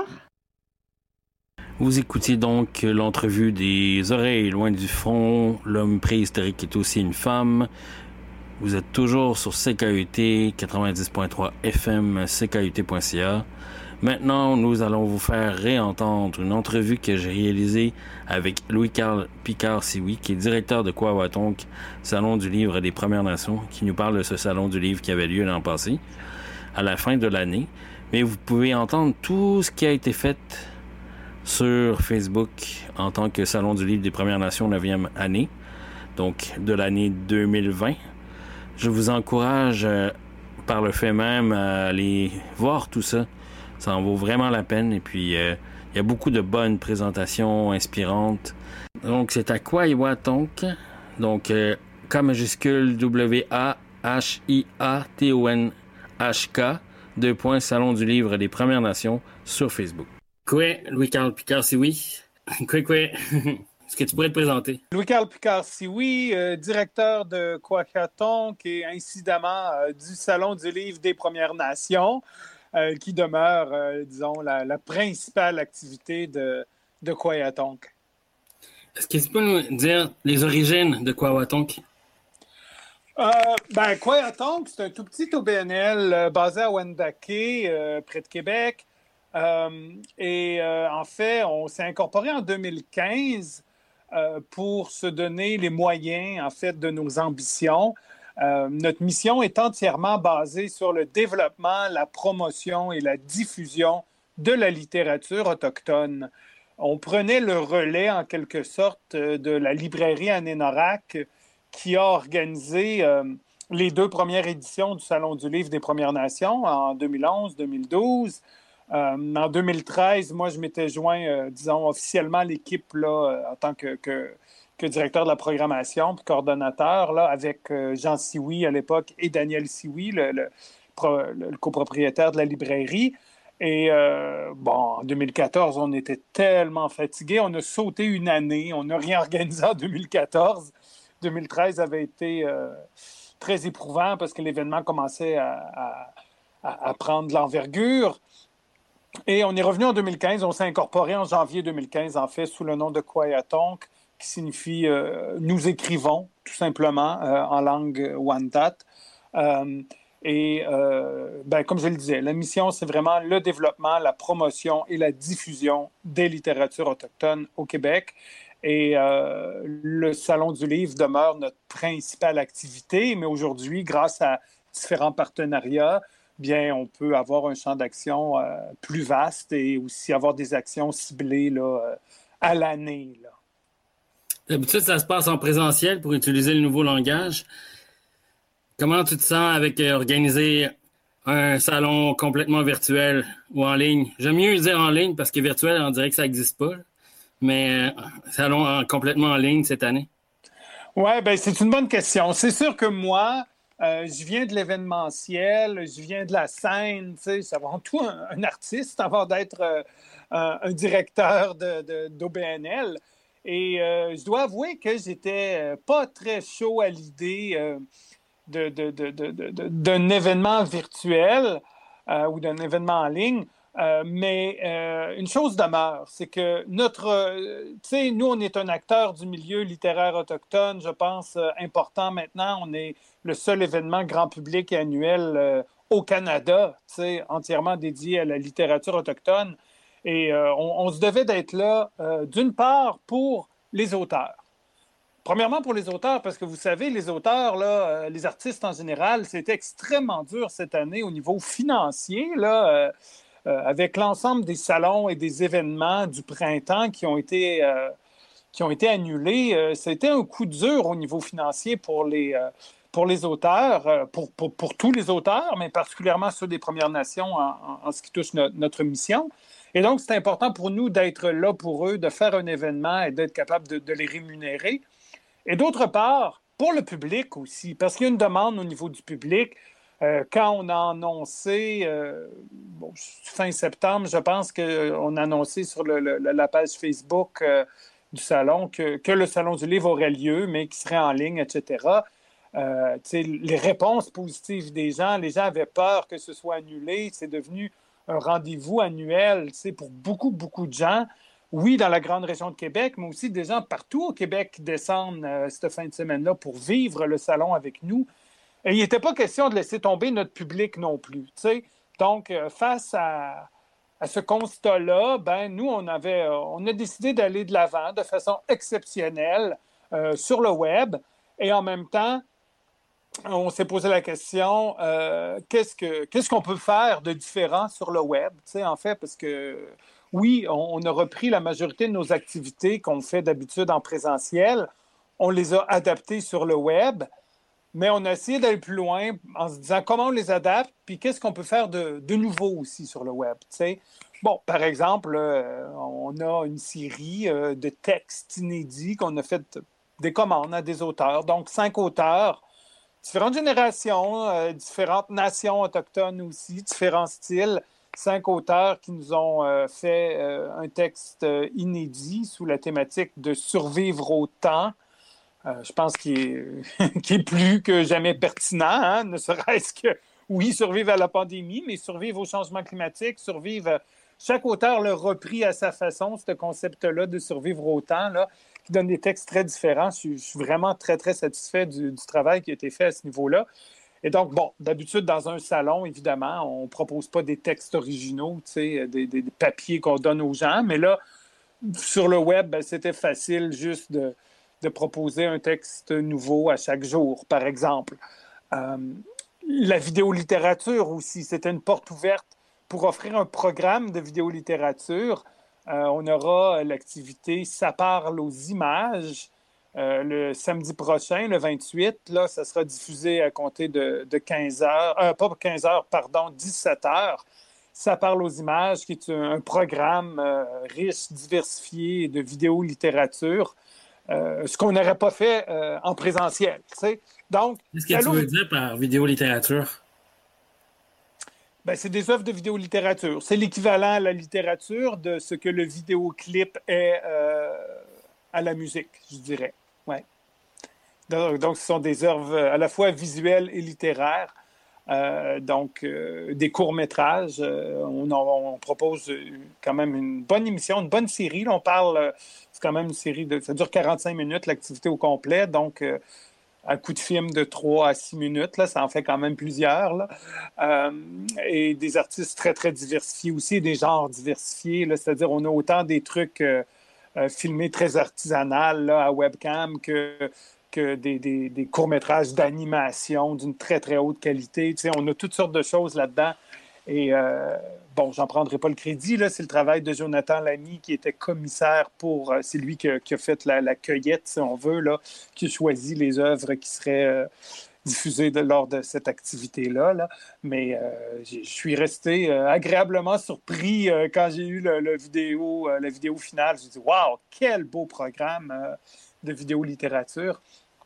Vous écoutiez donc l'entrevue des oreilles loin du front, l'homme préhistorique est aussi une femme. Vous êtes toujours sur CKUT 90.3 FM, CKUT.ca. Maintenant, nous allons vous faire réentendre une entrevue que j'ai réalisée avec Louis-Carl Picard-Sioui, qui est directeur de Kwawatonk, Salon du Livre des Premières Nations, qui nous parle de ce Salon du Livre qui avait lieu l'an passé, à la fin de l'année. Mais vous pouvez entendre tout ce qui a été fait sur Facebook en tant que Salon du Livre des Premières Nations 9e année, donc de l'année 2020. Je vous encourage par le fait même à aller voir tout ça. Ça en vaut vraiment la peine. Et puis, il y a beaucoup de bonnes présentations inspirantes. Donc, c'est à Kwawatonk. Donc, K majuscule WAHIATONHK, Salon du Livre des Premières Nations sur Facebook. Quoi, Louis-Carl Picard-Sioui? Quoi? Est-ce que tu pourrais te présenter? Louis-Carl Picard-Sioui, directeur de Kwawatonk et incidemment du Salon du Livre des Premières Nations, qui demeure, disons, la principale activité de Kwawatonk. Est-ce que tu peux nous dire les origines de Kwawatonk? Kwawatonk, c'est un tout petit OBNL basé à Wendake, près de Québec. En fait, on s'est incorporé en 2015 pour se donner les moyens, en fait, de nos ambitions. Notre mission est entièrement basée sur le développement, la promotion et la diffusion de la littérature autochtone. On prenait le relais, en quelque sorte, de la librairie Anénorak qui a organisé les 2 premières éditions du Salon du Livre des Premières Nations en 2011-2012. En 2013, moi, je m'étais joint, disons, officiellement à l'équipe là, en tant que directeur de la programmation puis coordonnateur là, avec Jean Sioui à l'époque et Daniel Sioui, le copropriétaire de la librairie. Et en 2014, on était tellement fatigués. On a sauté une année. On n'a rien organisé en 2014. 2013 avait été très éprouvant parce que l'événement commençait à prendre de l'envergure. Et on est revenu en 2015, on s'est incorporé en janvier 2015, en fait, sous le nom de Kwayatonk, qui signifie nous écrivons, tout simplement, en langue Wendat. Comme je le disais, la mission, c'est vraiment le développement, la promotion et la diffusion des littératures autochtones au Québec. Et le Salon du Livre demeure notre principale activité, mais aujourd'hui, grâce à différents partenariats, bien, on peut avoir un champ d'action plus vaste et aussi avoir des actions ciblées là, à l'année. Là. D'habitude, ça se passe en présentiel pour utiliser le nouveau langage. Comment tu te sens avec organiser un salon complètement virtuel ou en ligne? J'aime mieux dire en ligne parce que virtuel, on dirait que ça n'existe pas. Mais salon complètement en ligne cette année? Oui, bien, c'est une bonne question. C'est sûr que moi, je viens de l'événementiel, je viens de la scène, tu sais, c'est avant tout un artiste avant d'être un directeur d'OBNL. Et je dois avouer que j'étais pas très chaud à l'idée d'un événement virtuel ou d'un événement en ligne. Mais une chose demeure, c'est que tu sais, nous, on est un acteur du milieu littéraire autochtone, je pense, important maintenant. On est le seul événement grand public et annuel au Canada, tu sais, entièrement dédié à la littérature autochtone. Et on se devait d'être là, d'une part, pour les auteurs. Premièrement, pour les auteurs, parce que vous savez, les auteurs, là, les artistes en général, c'était extrêmement dur cette année au niveau financier, là. Avec l'ensemble des salons et des événements du printemps qui ont été annulés, c'était un coup dur au niveau financier pour les auteurs, pour tous les auteurs, mais particulièrement ceux des Premières Nations en ce qui touche notre mission. Et donc, c'est important pour nous d'être là pour eux, de faire un événement et d'être capable de les rémunérer. Et d'autre part, pour le public aussi, parce qu'il y a une demande au niveau du public. Quand on a annoncé, fin septembre, je pense qu'on a annoncé sur la page Facebook du salon que le Salon du Livre aurait lieu, mais qu'il serait en ligne, etc. Les réponses positives des gens, les gens avaient peur que ce soit annulé. C'est devenu un rendez-vous annuel pour beaucoup, beaucoup de gens. Oui, dans la grande région de Québec, mais aussi des gens partout au Québec qui descendent cette fin de semaine-là pour vivre le salon avec nous. Et il n'était pas question de laisser tomber notre public non plus. T'sais. Donc, face à ce constat-là, ben, nous, on a décidé d'aller de l'avant de façon exceptionnelle sur le web. Et en même temps, on s'est posé la question, qu'est-ce qu'on peut faire de différent sur le web? En fait, parce que oui, on a repris la majorité de nos activités qu'on fait d'habitude en présentiel. On les a adaptées sur le web. Mais on a essayé d'aller plus loin en se disant comment on les adapte, puis qu'est-ce qu'on peut faire de nouveau aussi sur le web. T'sais. Bon, par exemple, on a une série de textes inédits qu'on a fait des commandes à des auteurs. Donc, 5 auteurs, différentes générations, différentes nations autochtones aussi, différents styles. 5 auteurs qui nous ont fait un texte inédit sous la thématique de survivre au temps. Je pense qu'il est plus que jamais pertinent, hein? Ne serait-ce que, oui, survivre à la pandémie, mais survivre au changement climatique, survivre... Chaque auteur l'a repris à sa façon, ce concept-là de survivre au temps, là, qui donne des textes très différents. Je suis vraiment très, très satisfait du travail qui a été fait à ce niveau-là. Et donc, bon, d'habitude, dans un salon, évidemment, on ne propose pas des textes originaux, tu sais, des papiers qu'on donne aux gens, mais là, sur le web, ben, c'était facile juste de proposer un texte nouveau à chaque jour, par exemple. La vidéolittérature aussi, c'était une porte ouverte pour offrir un programme de vidéolittérature. On aura l'activité « Ça parle aux images » le samedi prochain, le 28. Là, ça sera diffusé à compter de 15h, pas 15h, pardon, 17h. Ça parle aux images, qui est un programme riche, diversifié de vidéolittérature. Ce qu'on n'aurait pas fait en présentiel. T'sais. Donc, qu'est-ce que tu veux dire par vidéolittérature? Ben, c'est des œuvres de vidéolittérature. C'est l'équivalent à la littérature de ce que le vidéoclip est à la musique, je dirais. Ouais. Donc, ce sont des œuvres à la fois visuelles et littéraires. Des courts-métrages. On propose quand même une bonne émission, une bonne série. Là, on parle, c'est quand même une série, ça dure 45 minutes, l'activité au complet. Donc, un coup de film de 3 à 6 minutes, là, ça en fait quand même plusieurs. Là. Et des artistes très, très diversifiés aussi, des genres diversifiés. Là, c'est-à-dire, on a autant des trucs filmés très artisanal là, à webcam que des courts-métrages d'animation d'une très, très haute qualité. Tu sais, on a toutes sortes de choses là-dedans. Et j'en prendrai pas le crédit. Là, c'est le travail de Jonathan Lamy qui était commissaire pour... c'est lui qui a fait la cueillette, si on veut, là, qui a choisi les œuvres qui seraient diffusées lors de cette activité-là. Là. Mais je suis resté agréablement surpris quand j'ai eu la vidéo finale. J'ai dit « Wow, quel beau programme de vidéo-littérature! »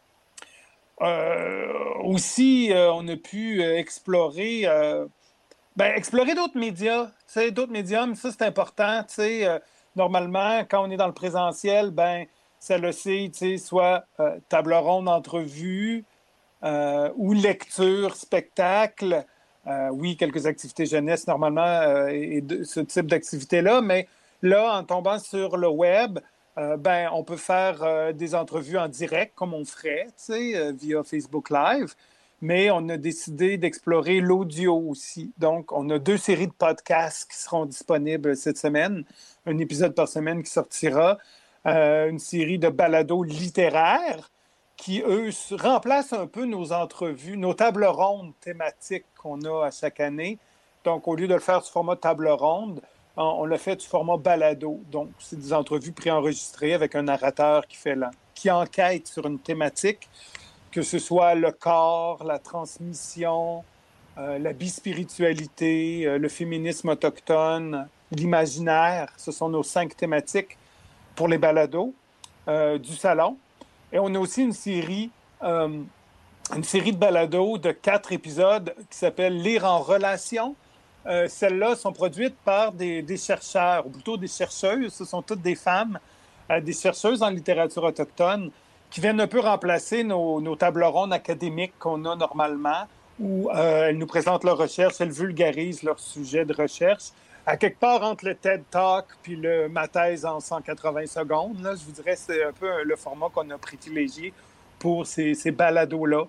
Aussi, on a pu explorer d'autres médias, d'autres médiums, ça c'est important. Normalement, quand on est dans le présentiel, ça le sait, soit table ronde, entrevue, ou lecture, spectacle. Oui, quelques activités jeunesse normalement et ce type d'activité-là, mais là, en tombant sur le web, on peut faire des entrevues en direct comme on ferait, via Facebook Live, mais on a décidé d'explorer l'audio aussi. Donc, on a 2 séries de podcasts qui seront disponibles cette semaine, un épisode par semaine qui sortira, une série de balados littéraires qui, eux, remplacent un peu nos entrevues, nos tables rondes thématiques qu'on a à chaque année. Donc, au lieu de le faire sous format table ronde, on l'a fait du format balado. Donc, c'est des entrevues préenregistrées avec un narrateur qui enquête sur une thématique, que ce soit le corps, la transmission, la bispiritualité, le féminisme autochtone, l'imaginaire. Ce sont nos 5 thématiques pour les balados du salon. Et on a aussi une série de balados de 4 épisodes qui s'appelle « Lire en relation ». Celles-là sont produites par des chercheurs, ou plutôt des chercheuses. Ce sont toutes des femmes, des chercheuses en littérature autochtone qui viennent un peu remplacer nos tables rondes académiques qu'on a normalement, où elles nous présentent leurs recherches, elles vulgarisent leurs sujets de recherche. À quelque part entre le TED Talk puis ma thèse en 180 secondes, là, je vous dirais que c'est un peu le format qu'on a privilégié pour ces balados-là.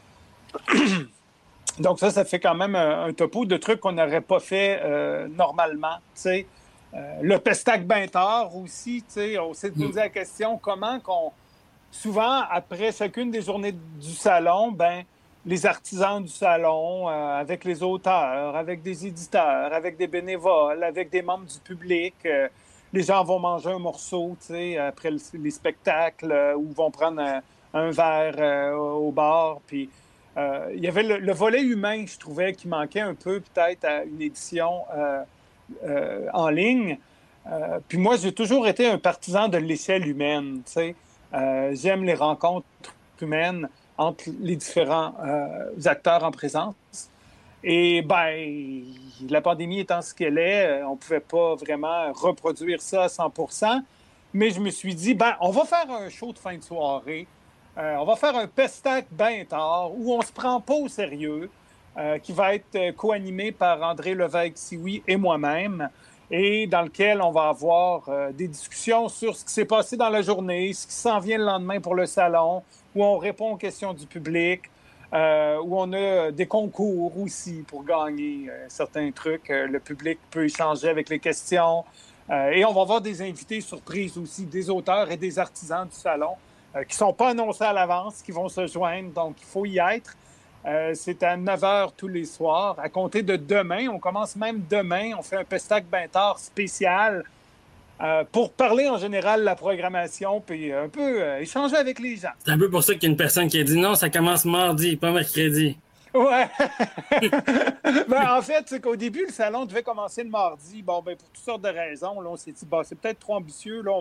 Donc ça fait quand même un topo de trucs qu'on n'aurait pas fait normalement. Le Pestac Bintard aussi, on s'est posé la question comment qu'on... Souvent, après chacune des journées du salon, les artisans du salon, avec les auteurs, avec des éditeurs, avec des bénévoles, avec des membres du public, les gens vont manger un morceau, après les spectacles, ou vont prendre un verre au bar, puis... il y avait le volet humain, je trouvais, qui manquait un peu peut-être à une édition en ligne. Puis moi, j'ai toujours été un partisan de l'échelle humaine. J'aime les rencontres humaines entre les différents acteurs en présence. Et la pandémie étant ce qu'elle est, on ne pouvait pas vraiment reproduire ça à 100%. Mais je me suis dit, on va faire un show de fin de soirée. On va faire un Pestac Bintard où on ne se prend pas au sérieux, qui va être co-animé par André Lévesque-Sioui et moi-même, et dans lequel on va avoir des discussions sur ce qui s'est passé dans la journée, ce qui s'en vient le lendemain pour le salon, où on répond aux questions du public, où on a des concours aussi pour gagner certains trucs. Le public peut échanger avec les questions. Et on va avoir des invités surprises aussi, des auteurs et des artisans du salon, qui ne sont pas annoncés à l'avance, qui vont se joindre. Donc, il faut y être. C'est à 9h tous les soirs. À compter de demain, on commence même demain, on fait un Pestac Bintard spécial pour parler en général de la programmation puis un peu échanger avec les gens. C'est un peu pour ça qu'il y a une personne qui a dit non, ça commence mardi, pas mercredi. Ouais. En fait, c'est qu'au début, le salon devait commencer le mardi. Pour toutes sortes de raisons. Là, on s'est dit, c'est peut-être trop ambitieux. Là,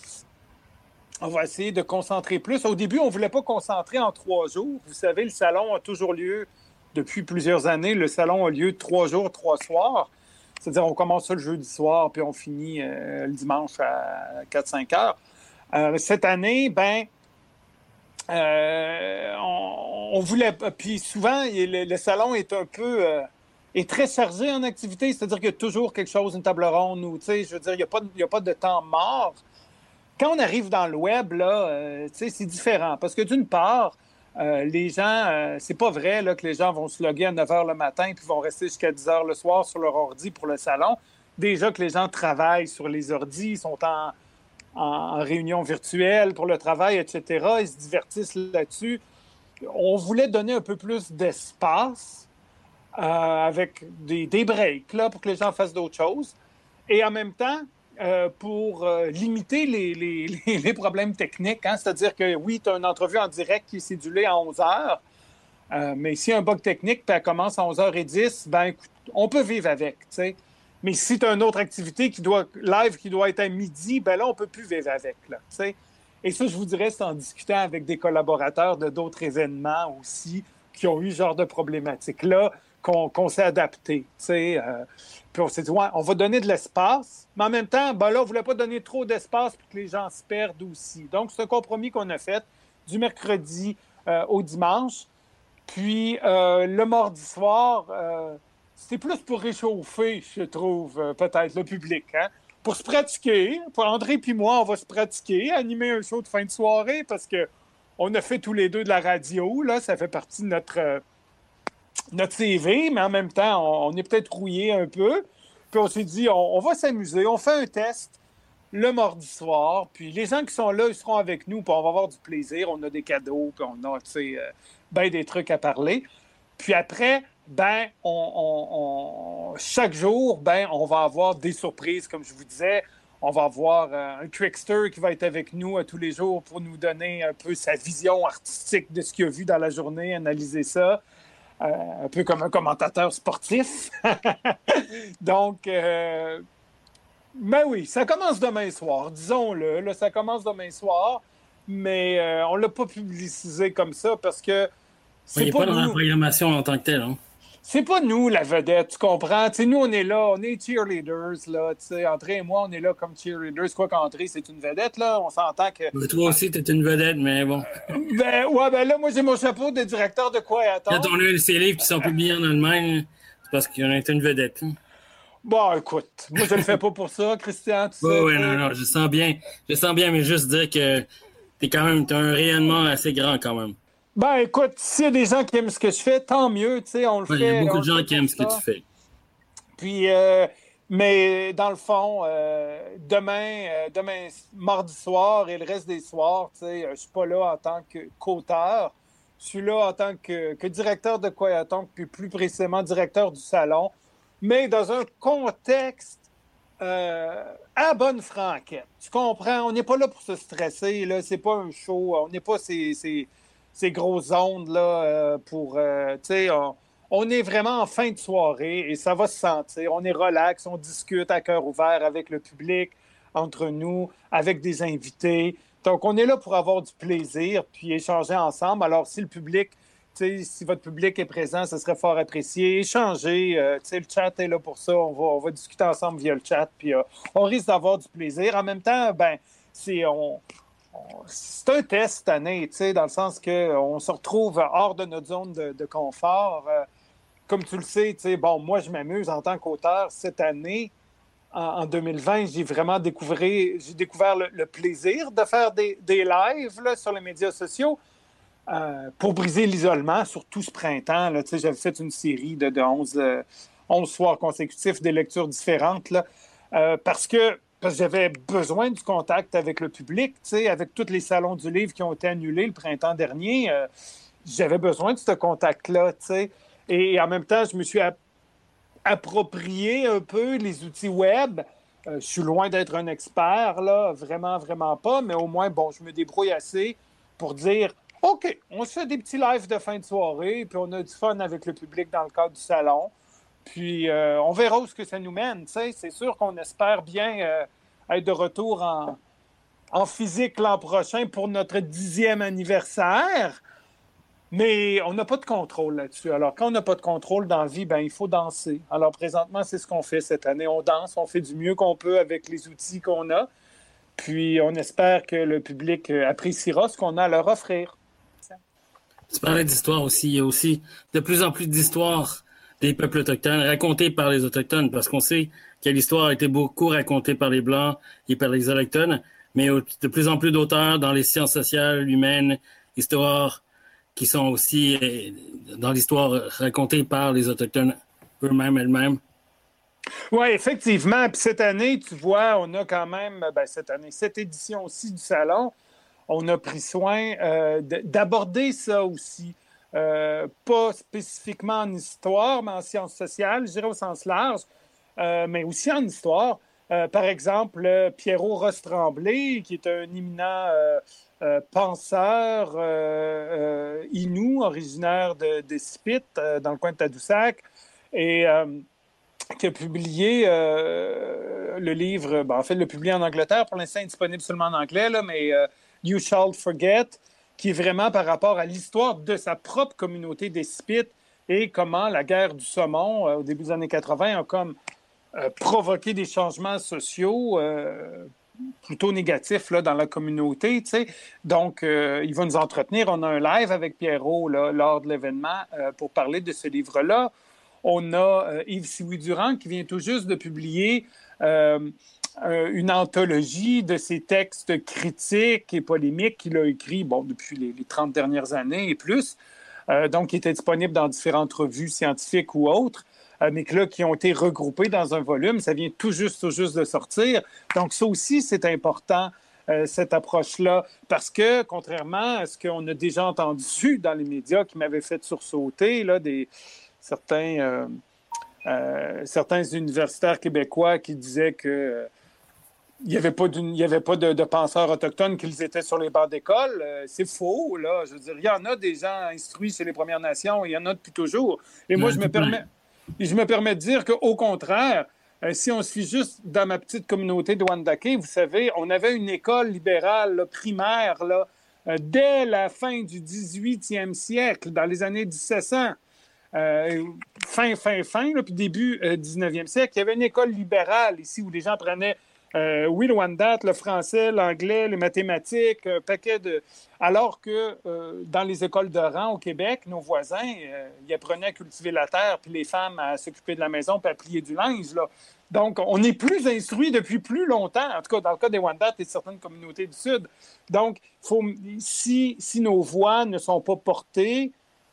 on va essayer de concentrer plus. Au début, on ne voulait pas concentrer en 3 jours. Vous savez, le salon a toujours lieu, depuis plusieurs années, le salon a lieu 3 jours, 3 soirs. C'est-à-dire, on commence ça le jeudi soir, puis on finit le dimanche à 4-5 heures. Cette année, On voulait... Puis souvent, le salon est un peu... est très chargé en activité, c'est-à-dire qu'il y a toujours quelque chose, une table ronde, ou, tu sais, je veux dire, il n'y a pas de temps mort. Quand on arrive dans le web, là, tu sais, c'est différent. Parce que d'une part, les gens, c'est pas vrai là, que les gens vont se loguer à 9 h le matin puis vont rester jusqu'à 10 h le soir sur leur ordi pour le salon. Déjà que les gens travaillent sur les ordis, ils sont en réunion virtuelle pour le travail, etc. Ils se divertissent là-dessus. On voulait donner un peu plus d'espace avec des breaks là, pour que les gens fassent d'autres choses. Et en même temps, pour limiter les problèmes techniques. Hein? C'est-à-dire que oui, tu as une entrevue en direct qui est cédulée à 11 h, mais s'il y a un bug technique puis elle commence à 11h10, ben écoute, on peut vivre avec, tu sais. Mais si tu as une autre activité qui doit être à midi, ben là, on ne peut plus vivre avec, là, tu sais. Et ça, je vous dirais, c'est en discutant avec des collaborateurs de d'autres événements aussi qui ont eu ce genre de problématique-là qu'on s'est adapté, tu sais. Puis on s'est dit, ouais, on va donner de l'espace, mais en même temps, ben là, on ne voulait pas donner trop d'espace pour que les gens se perdent aussi. Donc, c'est un compromis qu'on a fait du mercredi au dimanche. Puis, le mardi soir, c'était plus pour réchauffer, je trouve, peut-être, le public, hein? Pour se pratiquer. Pour André et moi, on va se pratiquer, animer un show de fin de soirée parce qu'on a fait tous les deux de la radio, là, ça fait partie de notre CV, mais en même temps, on est peut-être rouillé un peu. Puis on s'est dit, on va s'amuser, on fait un test le mardi soir, puis les gens qui sont là, ils seront avec nous, puis on va avoir du plaisir, on a des cadeaux, puis on a, tu sais, ben des trucs à parler. Puis après, ben, chaque jour, ben, on va avoir des surprises, comme je vous disais. On va avoir un trickster qui va être avec nous tous les jours pour nous donner un peu sa vision artistique de ce qu'il a vu dans la journée, analyser ça. Un peu comme un commentateur sportif. Donc, ben oui, ça commence demain soir, disons-le. Là, ça commence demain soir, mais on ne l'a pas publicisé comme ça parce que c'est pas dans la programmation en tant que telle. Hein? C'est pas nous, la vedette, tu comprends? T'sais, nous, on est là, on est cheerleaders, là. André et moi, on est là comme cheerleaders. Quoi qu'André, c'est une vedette, là. On s'entend que... Mais toi aussi, t'es une vedette, mais bon. Ben là, moi, j'ai mon chapeau de directeur de quoi attendre. Quand on a ces livres qui sont publiés en Allemagne, c'est parce qu'on a été une vedette. Hein? Bon, écoute, moi, je le fais pas pour ça, Christian, tu sais. Oui, non, je sens bien, mais juste dire que t'as un rayonnement assez grand, quand même. Ben, écoute, s'il y a des gens qui aiment ce que je fais, tant mieux, tu sais, on le fait. Il y a beaucoup de gens qui aiment ce que tu fais. Puis, mais dans le fond, demain, mardi soir et le reste des soirs, tu sais, je suis pas là en tant qu'auteur. Je suis là en tant que directeur de Coyatonk, puis plus précisément directeur du salon, mais dans un contexte à bonne franquette. Tu comprends? On n'est pas là pour se stresser, là. C'est pas un show. On n'est pas ces grosses ondes là, pour... tu sais, on est vraiment en fin de soirée et ça va se sentir. On est relax, on discute à cœur ouvert avec le public, entre nous, avec des invités. Donc, on est là pour avoir du plaisir puis échanger ensemble. Alors, si le public, tu sais, si votre public est présent, ce serait fort apprécié. Échanger, tu sais, le chat est là pour ça. On va discuter ensemble via le chat puis on risque d'avoir du plaisir. En même temps, ben, c'est un test cette année, tu sais, dans le sens qu'on se retrouve hors de notre zone de confort. Comme tu le sais, tu sais, bon, moi, je m'amuse en tant qu'auteur cette année. En 2020, j'ai vraiment découvert le plaisir de faire des lives là, sur les médias sociaux pour briser l'isolement, surtout ce printemps. Là, tu sais, j'avais fait une série de 11 soirs consécutifs, des lectures différentes, là, parce que j'avais besoin du contact avec le public, tu sais, avec tous les salons du livre qui ont été annulés le printemps dernier. J'avais besoin de ce contact-là, tu sais. Et en même temps, je me suis approprié un peu les outils web. Je suis loin d'être un expert, là, vraiment, vraiment pas, mais au moins, bon, je me débrouille assez pour dire, OK, on se fait des petits lives de fin de soirée, puis on a du fun avec le public dans le cadre du salon. Puis on verra où ce que ça nous mène. T'sais. C'est sûr qu'on espère bien être de retour en physique l'an prochain pour notre 10e anniversaire. Mais on n'a pas de contrôle là-dessus. Alors, quand on n'a pas de contrôle dans la vie, ben, il faut danser. Alors, présentement, c'est ce qu'on fait cette année. On danse, on fait du mieux qu'on peut avec les outils qu'on a. Puis, on espère que le public appréciera ce qu'on a à leur offrir. Tu parlais d'histoire aussi. Il y a aussi de plus en plus d'histoires des peuples autochtones racontées par les Autochtones, parce qu'on sait que l'histoire a été beaucoup racontée par les Blancs et par les Autochtones, mais de plus en plus d'auteurs dans les sciences sociales, humaines, histoires, qui sont aussi dans l'histoire racontée par les Autochtones elles-mêmes. Oui, effectivement. Puis cette année, tu vois, on a quand même, cette édition aussi du Salon, on a pris soin d'aborder ça aussi. Pas spécifiquement en histoire, mais en sciences sociales, je dirais au sens large, mais aussi en histoire. Par exemple, Pierrot Ross-Tremblay, qui est un éminent penseur Innu, originaire de Spit, dans le coin de Tadoussac, et qui a publié le livre, l'a publié en Angleterre, pour l'instant disponible seulement en anglais, là, mais You Shall Forget, qui est vraiment par rapport à l'histoire de sa propre communauté des Spit et comment la guerre du saumon, au début des années 80, a comme provoqué des changements sociaux plutôt négatifs là, dans la communauté. Tu sais. Donc, il va nous entretenir. On a un live avec Pierrot là, lors de l'événement pour parler de ce livre-là. On a Yves Sioui-Durand qui vient tout juste de publier une anthologie de ses textes critiques et polémiques qu'il a écrits depuis les 30 dernières années et plus, donc qui étaient disponibles dans différentes revues scientifiques ou autres, mais qui ont été regroupés dans un volume. Ça vient tout juste de sortir. Donc ça aussi, c'est important, cette approche-là, parce que, contrairement à ce qu'on a déjà entendu dans les médias qui m'avaient fait sursauter, là, certains universitaires québécois qui disaient que il n'y avait pas de penseurs autochtones qu'ils étaient sur les bancs d'école. C'est faux, là. Je veux dire, il y en a des gens instruits chez les Premières Nations, il y en a depuis toujours. Et moi, je me permets de dire qu'au contraire, si on se fie juste dans ma petite communauté de Wendake, vous savez, on avait une école libérale là, primaire là, dès la fin du 18e siècle, dans les années 1700. Fin, là, puis début 19e siècle, il y avait une école libérale ici où les gens prenaient le Wendat, le français, l'anglais, les mathématiques, un paquet de... Alors que dans les écoles de rang au Québec, nos voisins, ils apprenaient à cultiver la terre, puis les femmes à s'occuper de la maison, puis à plier du linge, là. Donc, on est plus instruits depuis plus longtemps, en tout cas dans le cas des Wendat et de certaines communautés du Sud. Donc, si nos voix ne sont pas portées,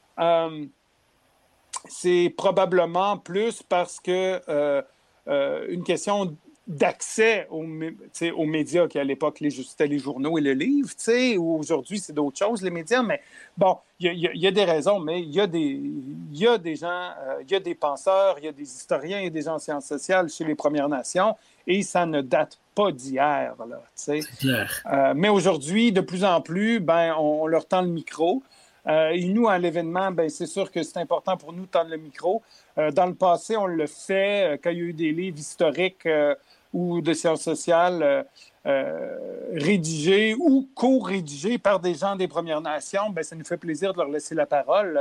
c'est probablement plus parce que une question d'accès aux médias qui, à l'époque, c'était les journaux et le livre, ou aujourd'hui, c'est d'autres choses, les médias. Mais bon, il y a des raisons, mais il y a des gens, il y a des penseurs, il y a des historiens et des gens en sciences sociales chez les Premières Nations, et ça ne date pas d'hier, là, c'est clair. Mais aujourd'hui, de plus en plus, on leur tend le micro. Et nous, à l'événement, c'est sûr que c'est important pour nous de tendre le micro. Dans le passé, on le fait quand il y a eu des livres historiques ou de sciences sociales rédigés ou co-rédigés par des gens des Premières Nations. Ça nous fait plaisir de leur laisser la parole.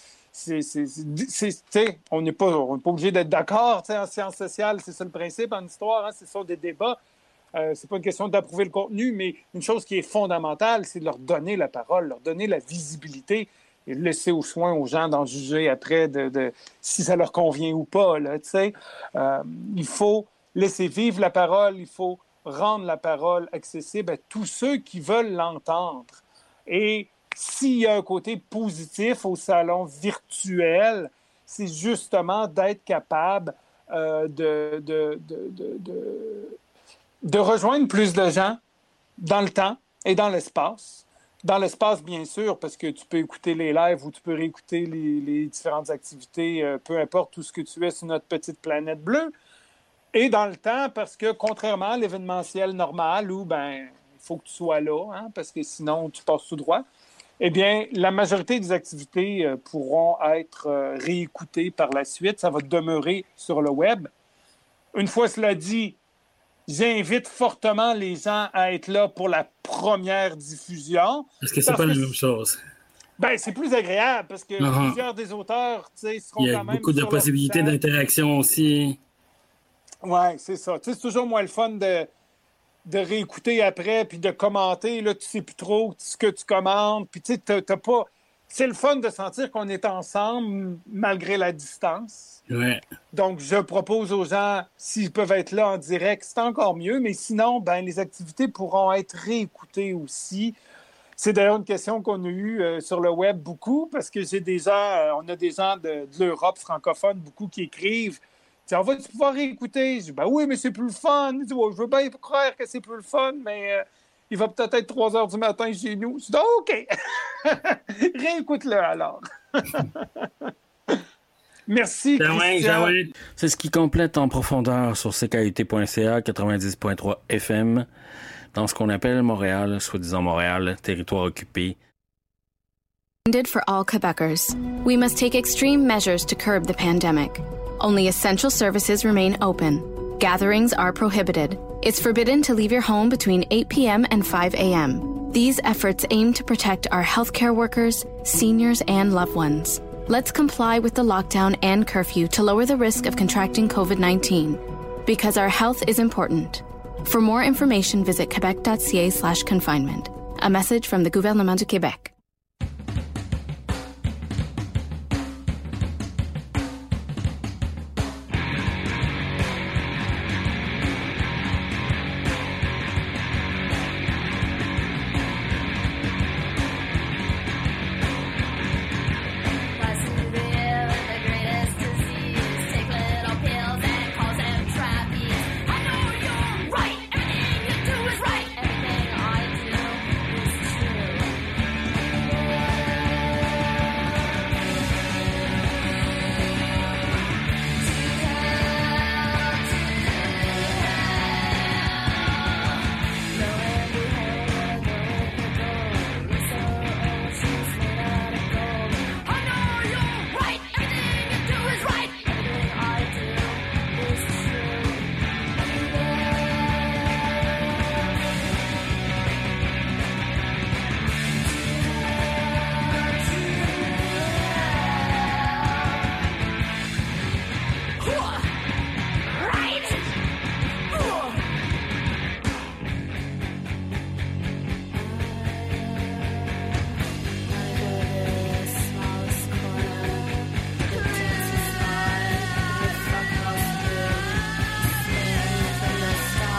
On n'est pas obligé d'être d'accord en sciences sociales. C'est ça le principe en histoire. Hein, c'est ça des débats. C'est pas une question d'approuver le contenu, mais une chose qui est fondamentale, c'est de leur donner la parole, leur donner la visibilité et laisser au soin aux gens d'en juger après si ça leur convient ou pas. Là, il faut laisser vivre la parole, il faut rendre la parole accessible à tous ceux qui veulent l'entendre. Et s'il y a un côté positif au salon virtuel, c'est justement d'être capable de rejoindre plus de gens dans le temps et dans l'espace. Dans l'espace, bien sûr, parce que tu peux écouter les lives ou tu peux réécouter les différentes activités, peu importe où ce que tu es sur notre petite planète bleue. Et dans le temps, parce que contrairement à l'événementiel normal où, il faut que tu sois là, hein, parce que sinon, tu passes tout droit, eh bien, la majorité des activités pourront être réécoutées par la suite. Ça va demeurer sur le web. Une fois cela dit, j'invite fortement les gens à être là pour la première diffusion. Parce que c'est pas la même chose. C'est plus agréable parce que plusieurs des auteurs seront quand même... Il y a beaucoup de possibilités d'interaction aussi. Oui, c'est ça. C'est toujours moins le fun de réécouter après puis de commenter. Là, tu sais plus trop ce que tu commentes. Puis tu n'as pas... c'est le fun de sentir qu'on est ensemble malgré la distance. Ouais. Donc, je propose aux gens, s'ils peuvent être là en direct, c'est encore mieux. Mais sinon, les activités pourront être réécoutées aussi. C'est d'ailleurs une question qu'on a eue sur le web beaucoup, parce que on a des gens de l'Europe francophone, beaucoup qui écrivent. On va-tu pouvoir réécouter? Je dis, oui, mais c'est plus le fun. Je veux bien croire que c'est plus le fun, mais il va peut-être être 3 heures du matin chez nous. Je dis, OK. Réécoute-le alors. Merci, Christian. C'est ce qui complète en profondeur sur CKUT.ca 90.3 FM dans ce qu'on appelle Montréal, soi-disant Montréal, territoire occupé. For all Quebecers, we must take extreme measures to curb the pandemic. Only essential services remain open. Gatherings are prohibited. It's forbidden to leave your home between 8 p.m. and 5 a.m. These efforts aim to protect our healthcare workers, seniors, and loved ones. Let's comply with the lockdown and curfew to lower the risk of contracting COVID-19. Because our health is important. For more information, visit quebec.ca/confinement. A message from the Gouvernement du Québec.